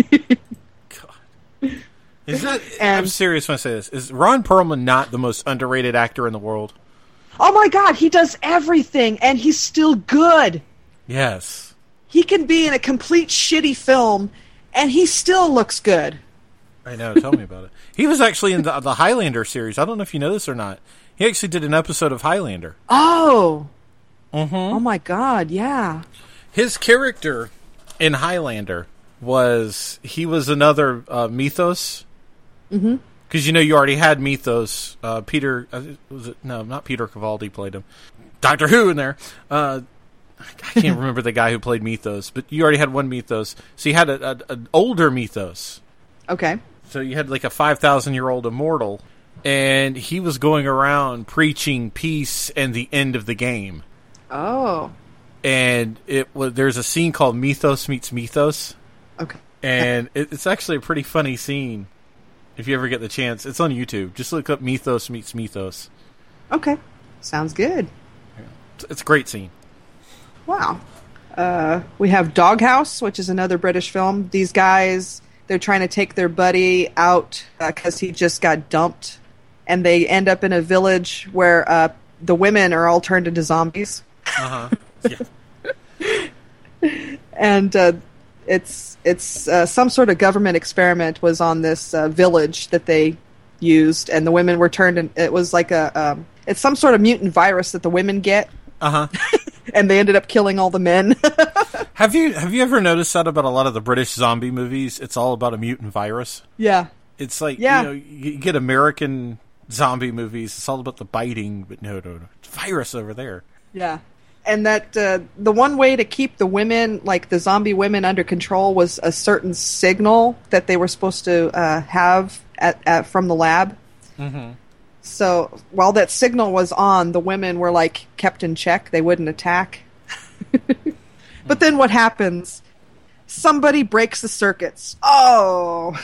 God. Is that, and, I'm serious when I say this. Is Ron Perlman not the most underrated actor in the world? Oh my God, he does everything, and he's still good. Yes. He can be in a complete shitty film, and he still looks good. I know, tell me about it. He was actually in the, the Highlander series. I don't know if you know this or not. He actually did an episode of Highlander. Oh! Mm-hmm. Oh my God, yeah. His character in Highlander was, he was another uh, Mythos. Mm-hmm. Because, you know, you already had Mythos. Uh, Peter, uh, was it? No, not Peter Capaldi played him. Doctor Who in there. Uh, I can't remember the guy who played Mythos, but you already had one Mythos. So you had a, a, an older Mythos. Okay. So you had like a five thousand year old immortal, and he was going around preaching peace and the end of the game. Oh. And it was, there's a scene called Mythos Meets Mythos. Okay. And it, it's actually a pretty funny scene. If you ever get the chance, it's on YouTube. Just look up Mythos Meets Mythos. Okay. Sounds good. It's, it's a great scene. Wow. Uh, we have Doghouse, which is another British film. These guys, they're trying to take their buddy out because uh, he just got dumped. And they end up in a village where uh, the women are all turned into zombies. Uh-huh. Yeah. And uh, it's it's uh, some sort of government experiment was on this uh, village that they used, and the women were turned in, it was like a um, it's some sort of mutant virus that the women get. Uh-huh. And they ended up killing all the men. Have you have you ever noticed that about a lot of the British zombie movies? It's all about a mutant virus. Yeah. It's like, yeah. you know, you get American zombie movies, it's all about the biting, but no, no, no. It's virus over there. Yeah. And that uh, the one way to keep the women, like the zombie women, under control was a certain signal that they were supposed to uh, have at, at from the lab. Mm-hmm. So while that signal was on, the women were like kept in check. They wouldn't attack. But then what happens? Somebody breaks the circuits. Oh.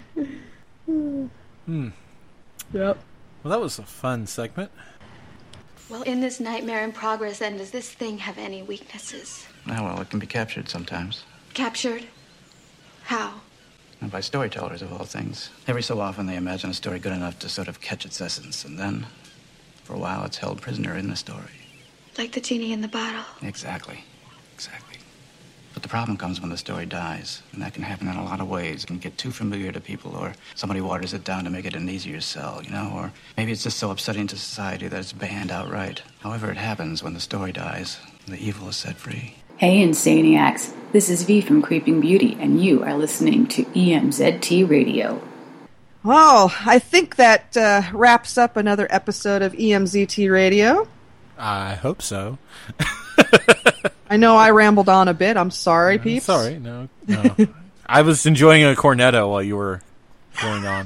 Hmm. Yep. Well, that was a fun segment. Well, in this nightmare in progress, then, does this thing have any weaknesses? Oh, well, it can be captured sometimes. Captured? How? And by storytellers, of all things. Every so often, they imagine a story good enough to sort of catch its essence, and then, for a while, it's held prisoner in the story. Like the genie in the bottle. Exactly. Exactly. But the problem comes when the story dies, and that can happen in a lot of ways. It can get too familiar to people, or somebody waters it down to make it an easier sell, you know? Or maybe it's just so upsetting to society that it's banned outright. However it happens, when the story dies, the evil is set free. Hey, Insaniacs. This is V from Creeping Beauty, and you are listening to E M Z T Radio. Well, I think that uh, wraps up another episode of E M Z T Radio. I hope so. I know I rambled on a bit. I'm sorry, no, peeps. Sorry, no, no. I was enjoying a cornetto while you were going on.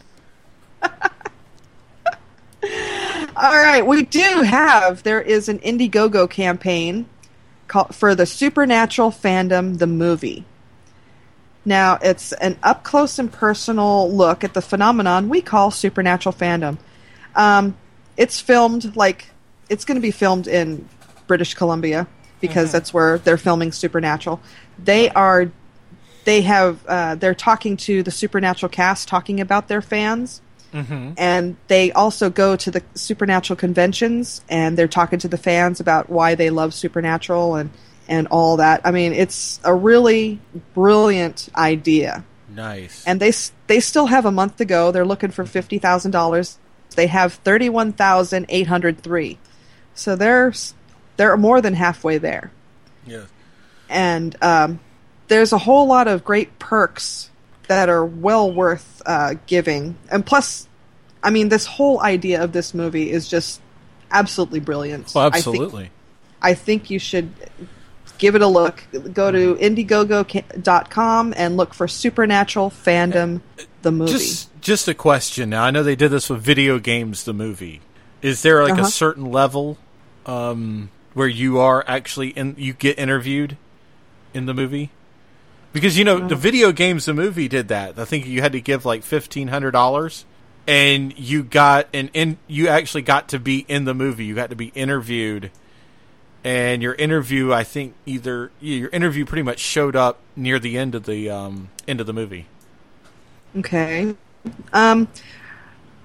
All right, we do have, there is an Indiegogo campaign called, for the Supernatural Fandom, the movie. Now, it's an up-close and personal look at the phenomenon we call Supernatural Fandom. Um, it's filmed, like, it's going to be filmed in British Columbia, because mm-hmm. that's where they're filming Supernatural. They are, they have, uh, they're talking to the Supernatural cast, talking about their fans. Mm-hmm. And they also go to the Supernatural conventions, and they're talking to the fans about why they love Supernatural and, and all that. I mean, it's a really brilliant idea. Nice. And they they still have a month to go. They're looking for fifty thousand dollars. They have thirty-one thousand eight hundred three. So they're, they're more than halfway there. Yeah. And um, there's a whole lot of great perks that are well worth uh, giving. And plus, I mean, this whole idea of this movie is just absolutely brilliant. Well, absolutely. I think, I think you should give it a look. Go to Indiegogo dot com and look for Supernatural Fandom, the movie. Just, just a question. Now, I know they did this with Video Games, the movie. Is there like uh-huh. a certain level um, where you are actually in, you get interviewed in the movie? Because, you know, the Video Games, the movie did that. I think you had to give like fifteen hundred dollars, and you got an in, you actually got to be in the movie. You got to be interviewed, and your interview, I think, either your interview pretty much showed up near the end of the um, end of the movie. Okay. Um,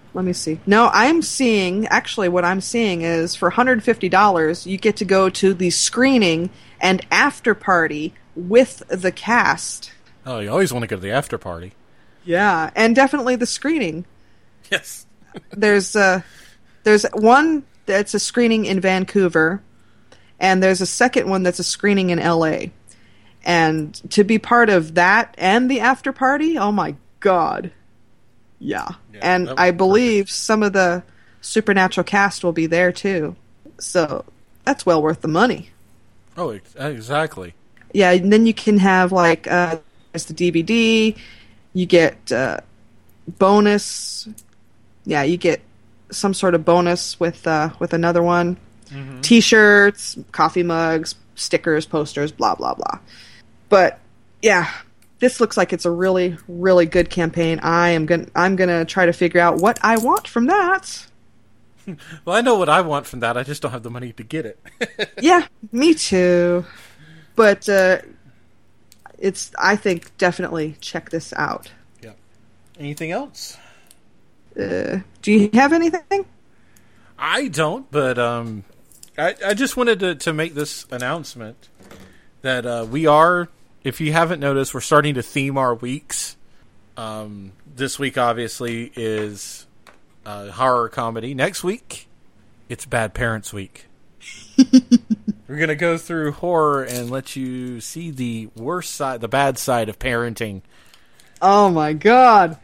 let me see. No, I'm seeing, actually what I'm seeing is for one hundred fifty dollars, you get to go to the screening and after party with the cast. Oh, you always want to go to the after party. Yeah, and definitely the screening. Yes. there's uh, there's one that's a screening in Vancouver, and there's a second one that's a screening in L A. And to be part of that and the after party, oh my God. Yeah. yeah and I believe perfect. Some of the Supernatural cast will be there too. So that's well worth the money. Oh, exactly. Yeah, and then you can have like uh, there's the D V D, you get uh, bonus. Yeah, you get some sort of bonus with uh, with another one. Mm-hmm. T-shirts, coffee mugs, stickers, posters, blah blah blah. But yeah, this looks like it's a really really good campaign. I am going I'm going to try to figure out what I want from that. Well, I know what I want from that. I just don't have the money to get it. Yeah, me too. But uh, it's I think definitely check this out. Yeah. Anything else? Uh, do you have anything? I don't, but um, I, I just wanted to, to make this announcement that uh, we are, if you haven't noticed, we're starting to theme our weeks. Um, this week, obviously, is uh, horror comedy. Next week, it's Bad Parents Week. We're going to go through horror and let you see the worst side, the bad side of parenting. Oh, my God.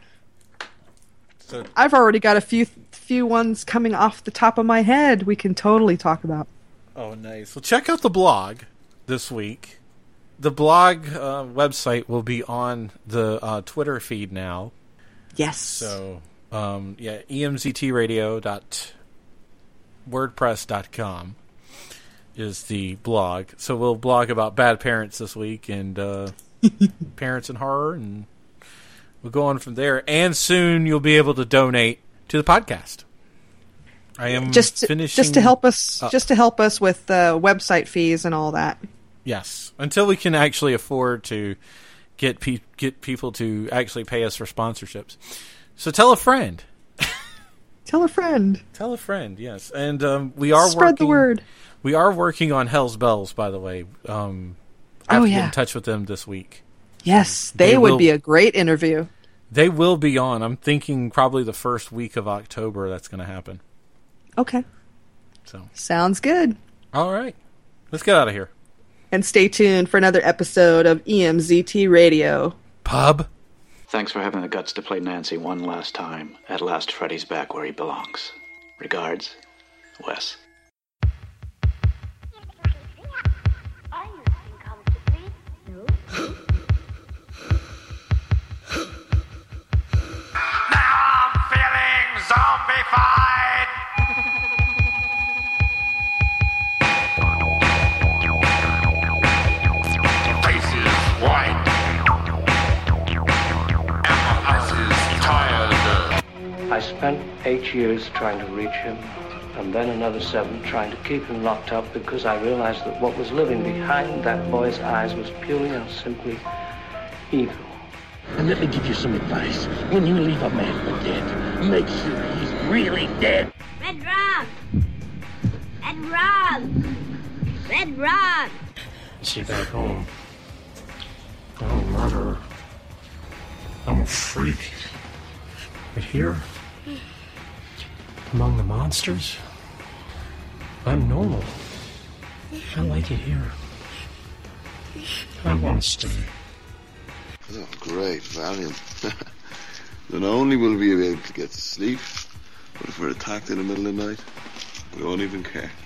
So, I've already got a few few ones coming off the top of my head we can totally talk about. Oh, nice. Well, check out the blog this week. The blog uh, website will be on the uh, Twitter feed now. Yes. So, um, yeah, E M Z T radio dot wordpress dot com is the blog. So we'll blog about bad parents this week and uh, parents in horror, and we'll go on from there. And soon you'll be able to donate to the podcast. I am just to, finishing just to help us up. just to help us with uh, website fees and all that. Yes, until we can actually afford to get pe- get people to actually pay us for sponsorships. So tell a friend. Tell a friend. Tell a friend. Yes, and um, we are spread working, the word. We are working on Hell's Bells, by the way. Um, I have oh to yeah. get in touch with them this week. Yes, they, they would will, be a great interview. They will be on. I'm thinking probably the first week of October that's going to happen. Okay. So sounds good. All right, let's get out of here. And stay tuned for another episode of E M Z T Radio. Pub. Thanks for having the guts to play Nancy one last time. At last, Freddy's back where he belongs. Regards, Wes. Are you sitting comfortably? No. Now I'm feeling zombified! Face is white. And my eyes is tired. I spent eight years trying to reach him, and then another seven trying to keep him locked up because I realized that what was living behind that boy's eyes was purely and simply evil. And let me give you some advice. When you leave a man for dead, make sure he's really dead. Red Rum! Red Rum! Red Rum! See, back home, I'm a murderer. I'm a freak. But here, among the monsters, I'm normal. I like it here. I want to stay. Oh, great, Valiant. Not only will we be able to get to sleep, but if we're attacked in the middle of the night, we won't even care.